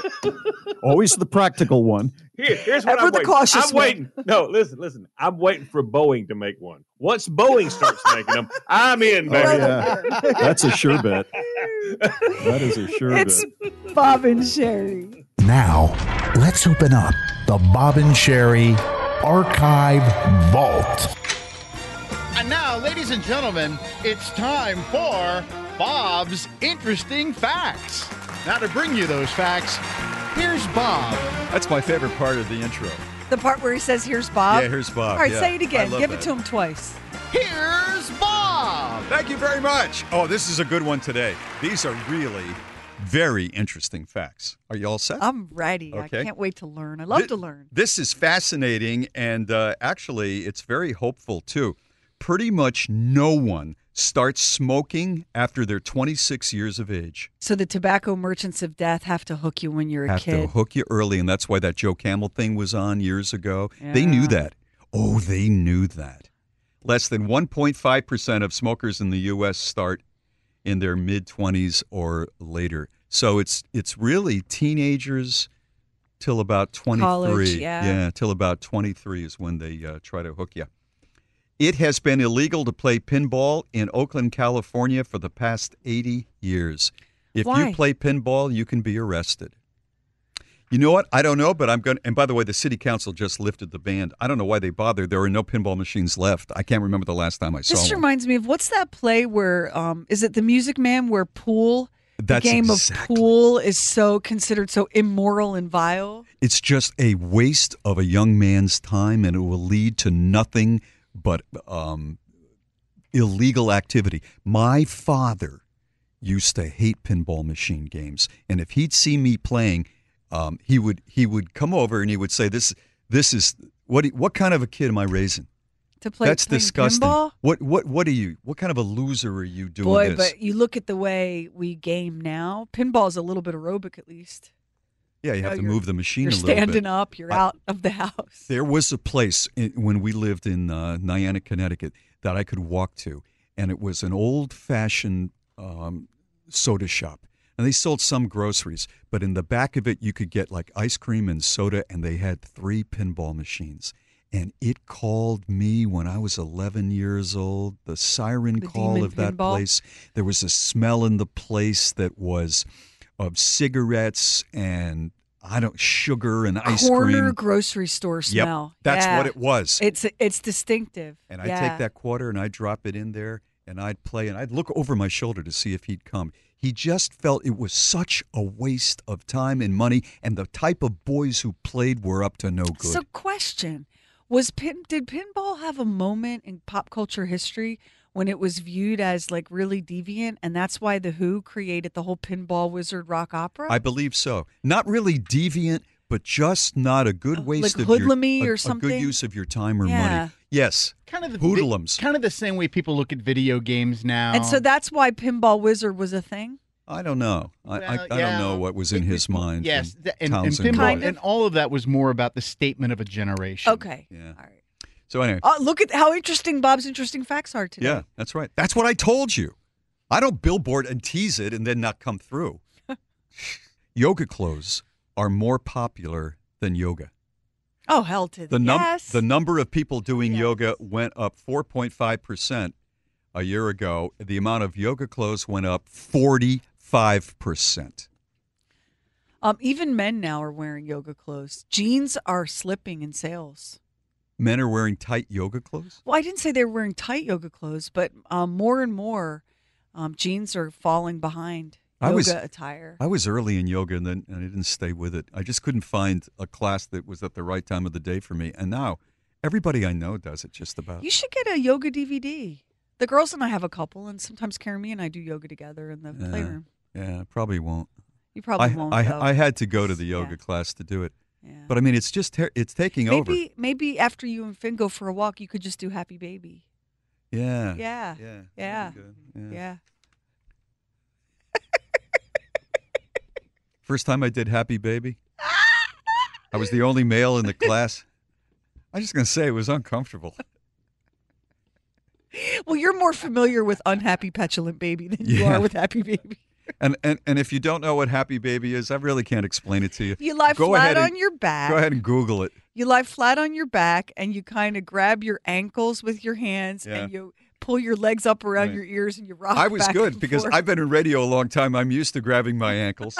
Always the practical one. Here, here's what Ever I'm the waiting. cautious I'm one. waiting. No, listen, listen. I'm waiting for Boeing to make one. Once Boeing starts making them, I'm in, Oh, baby. yeah. That's a sure bet. That is a sure It's bet. Bob and Sherry. Now, let's open up the Bob and Sherry Archive Vault. And now, ladies and gentlemen, it's time for Bob's Interesting Facts. Now, to bring you those facts, here's Bob. That's my favorite part of the intro. The part where he says, "Here's Bob." Yeah, here's Bob. All right, Yeah. say it I again. love Give that. it to him twice. Here's Bob. Thank you very much. Oh, this is a good one today. These are really very interesting facts. Are you all set? I'm ready. Okay. I can't wait to learn. I love Thi- to learn. This is fascinating, and uh, actually, it's very hopeful, too. Pretty much no one starts smoking after they're twenty-six years of age. So the tobacco merchants of death have to hook you when you're a Have kid. to hook you early, and that's why that Joe Camel thing was on years ago. They knew Yeah. that. Oh, they knew that. Less than one point five percent of smokers in the U S start in their mid-twenties or later. So it's it's really teenagers till about twenty-three. College, yeah. Yeah, till about twenty-three is when they uh, try to hook you. It has been illegal to play pinball in Oakland, California for the past eighty years. If Why? you play pinball, you can be arrested. You know what? I don't know, but I'm going to, and by the way, the city council just lifted the ban. I don't know why they bothered. There are no pinball machines left. I can't remember the last time I saw This one. reminds me of what's that play where um is it The Music Man where pool That's the game exactly. of pool is so considered so immoral and vile? It's just a waste of a young man's time, and it will lead to nothing but um, illegal activity. My father used to hate pinball machine games, and if he'd see me playing, um, he would he would come over and he would say, "This this is what do- what kind of a kid am I raising? To play That's playing disgusting. pinball? What what what are you? What kind of a loser are you doing Boy, this?" but you look at the way we game now. Pinball is a little bit aerobic, at least. Yeah, you have know, to you're- move the machine You're a little bit. standing up. You're I- out of the house. There was a place in, when we lived in uh, Niantic, Connecticut, that I could walk to, and it was an old-fashioned um, soda shop. And they sold some groceries, but in the back of it, you could get like ice cream and soda, and they had three pinball machines. And it called me when I was eleven years old, the siren The call demon of that pinball? place. There was a smell in the place that was of cigarettes and, I don't, sugar and ice Corner cream. grocery store Yep, smell. that's Yeah. what it was. It's it's distinctive. And I'd Yeah. take that quarter and I'd drop it in there and I'd play and I'd look over my shoulder to see if he'd come. He just felt it was such a waste of time and money, and the type of boys who played were up to no good. So, question: Was pin did pinball have a moment in pop culture history when it was viewed as like really deviant, and that's why the Who created the whole Pinball Wizard rock opera? I believe so. Not really deviant, but just not a good waste like of your hoodlummy a, or a something? good use of your time or Yeah. money. Yes, Kind of the hoodlums. kind of the same way people look at video games now. and so that's why Pinball Wizard was a thing. I don't know. I, I, Well, I yeah. don't know what was in his mind. yes, when th- and, and Townsend pinball wrote it. and all of that was more about the statement of a generation. Okay. Yeah. All right. So anyway, Oh, look at how interesting Bob's interesting facts are today. yeah, that's right. That's what I told you. I don't billboard and tease it and then not come through. Yoga clothes are more popular than yoga. Oh, hell to The num- yes. the number of people doing yoga went up four point five percent a year ago. The amount of yoga clothes went up forty-five percent. Um, even men now are wearing yoga clothes. Jeans are slipping in sales. Men are wearing tight yoga clothes? Well, I didn't say they were wearing tight yoga clothes, but um, more and more um, jeans are falling behind I yoga was attire. I was early in yoga and then and I didn't stay with it. I just couldn't find a class that was at the right time of the day for me. And now everybody I know does it just about. You should get a yoga D V D. The girls and I have a couple, and sometimes Karen and I do yoga together in the Yeah. playroom. Yeah, probably won't. You probably I, won't. I, though. I had to go to the Yeah. yoga class to do it. Yeah. But I mean, it's just ter- it's taking over. maybe maybe after you and Finn go for a walk, you could just do Happy Baby. Yeah. Yeah. Yeah. Yeah. Good. Yeah. Yeah. First time I did Happy Baby, I was the only male in the class. I'm just going to say it was uncomfortable. Well, you're more familiar with Unhappy Petulant Baby than you Yeah. are with Happy Baby. And, and and if you don't know what Happy Baby is, I really can't explain it to you. You lie Go flat ahead on and- your back. Go ahead and Google it. You lie flat on your back and you kind of grab your ankles with your hands Yeah. and you pull your legs up around Right. your ears and you rock I was back good and because forth. I've been in radio a long time. I'm used to grabbing my ankles.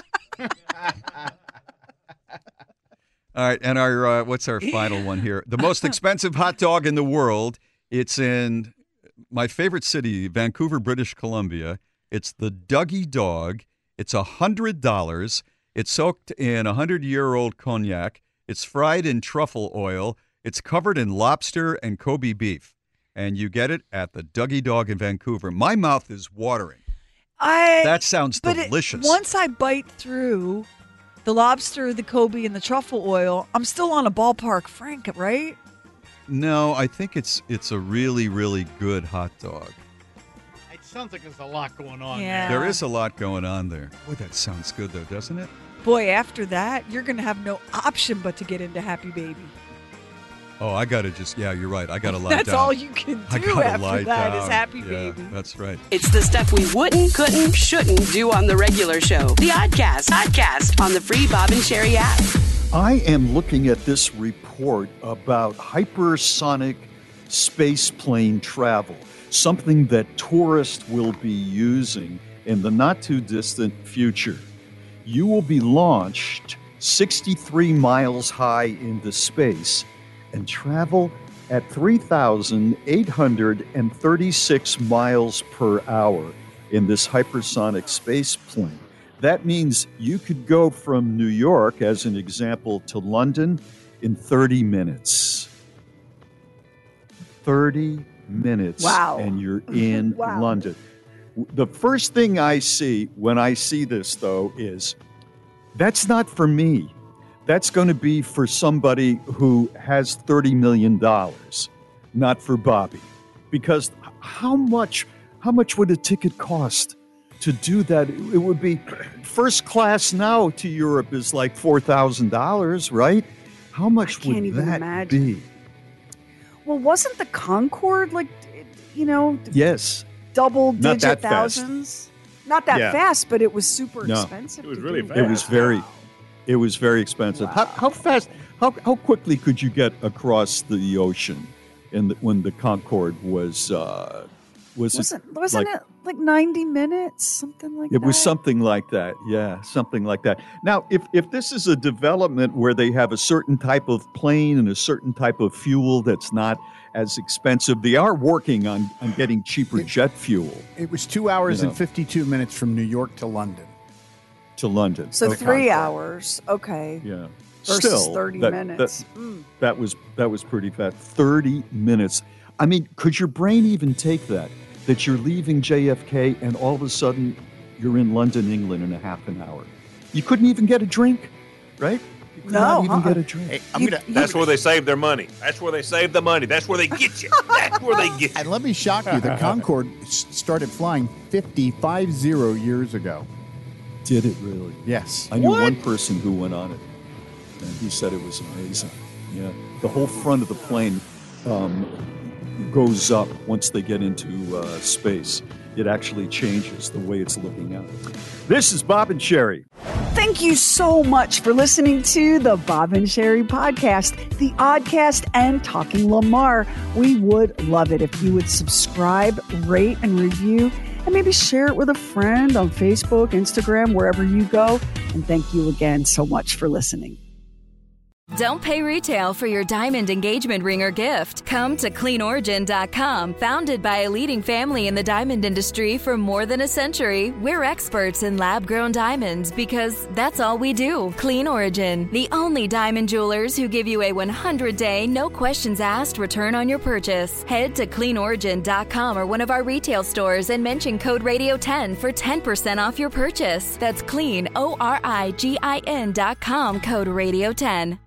All right, and our uh, what's our final one here? The most expensive hot dog in the world. It's in my favorite city, Vancouver, British Columbia. It's the Dougie Dog. It's a hundred dollars. It's soaked in a hundred-year-old cognac. It's fried in truffle oil. It's covered in lobster and Kobe beef, and you get it at the Dougie Dog in Vancouver. My mouth is watering. I, That sounds but it- delicious. once I bite through the lobster, the Kobe, and the truffle oil, I'm still on a ballpark Frank, right? No, I think it's it's a really, really good hot dog. It sounds like there's a lot going on Yeah. There is a lot going on there. Boy, that sounds good, though, doesn't it? Boy, after that, you're going to have no option but to get into Happy Baby. Oh, I got to just, yeah, you're right. I got to lie That's down. all you can I do gotta after lie that is down. Happy Yeah, Baby. that's right. It's the stuff we wouldn't, couldn't, shouldn't do on the regular show. The Oddcast, Oddcast on the free Bob and Sherry app. I am looking at this report about hypersonic space plane travel, something that tourists will be using in the not-too-distant future. You will be launched sixty-three miles high into space and travel at three thousand eight hundred thirty-six miles per hour in this hypersonic space plane. That means you could go from New York, as an example, to London in thirty minutes. thirty minutes. Wow. And you're in Wow. London. The first thing I see when I see this, though, is that's not for me. That's going to be for somebody who has thirty million dollars, not for Bobby. Because how much, how much would a ticket cost to do that? It would be first class now to Europe is like four thousand dollars, right? How much I can't would even that imagine. be? Well, wasn't the Concorde like, you know, Yes. double Not digit that fast. thousands? Not that Yeah. fast, but it was super No. expensive. It was to really do. fast. It was very, it was very expensive. How, how fast, how, how quickly could you get across the ocean in the, when the Concorde was, uh, was Wasn't, it wasn't like, it like ninety minutes? Something like It that? was something like that. Yeah, something like that. Now, if, if this is a development where they have a certain type of plane and a certain type of fuel that's not as expensive, they are working on, on getting cheaper jet fuel It was two hours You know. and fifty-two minutes from New York to London. to London. So Okay. three hours. Okay. Yeah. Versus Still, thirty that- minutes. That, Mm. that was that was pretty fast. thirty minutes. I mean, could your brain even take that? That you're leaving J F K and all of a sudden you're in London, England in a half an hour. You couldn't even get a drink, right? You could No, not even uh-uh. get a drink. Hey, I'm You- gonna, That's where they save their money. That's where they save the money. That's where they get you. That's where they get you. and let me shock you. The Concorde s- started flying fifty-five zero years ago. Did it really? Yes. I knew What? one person who went on it, and he said it was amazing. Yeah, the whole front of the plane um, goes up once they get into uh, space. It actually changes the way it's looking out. This is Bob and Sherry. Thank you so much for listening to the Bob and Sherry podcast, the Oddcast, and Talking Lamar. We would love it if you would subscribe, rate, and review, and maybe share it with a friend on Facebook, Instagram, wherever you go. And thank you again so much for listening. Don't pay retail for your diamond engagement ring or gift. Come to clean origin dot com. Founded by a leading family in the diamond industry for more than a century, we're experts in lab-grown diamonds because that's all we do. Clean Origin, the only diamond jewelers who give you a one hundred day, no questions asked return on your purchase. Head to clean origin dot com or one of our retail stores and mention code radio ten for ten percent off your purchase. That's clean, O R I G I N dot com, code radio ten.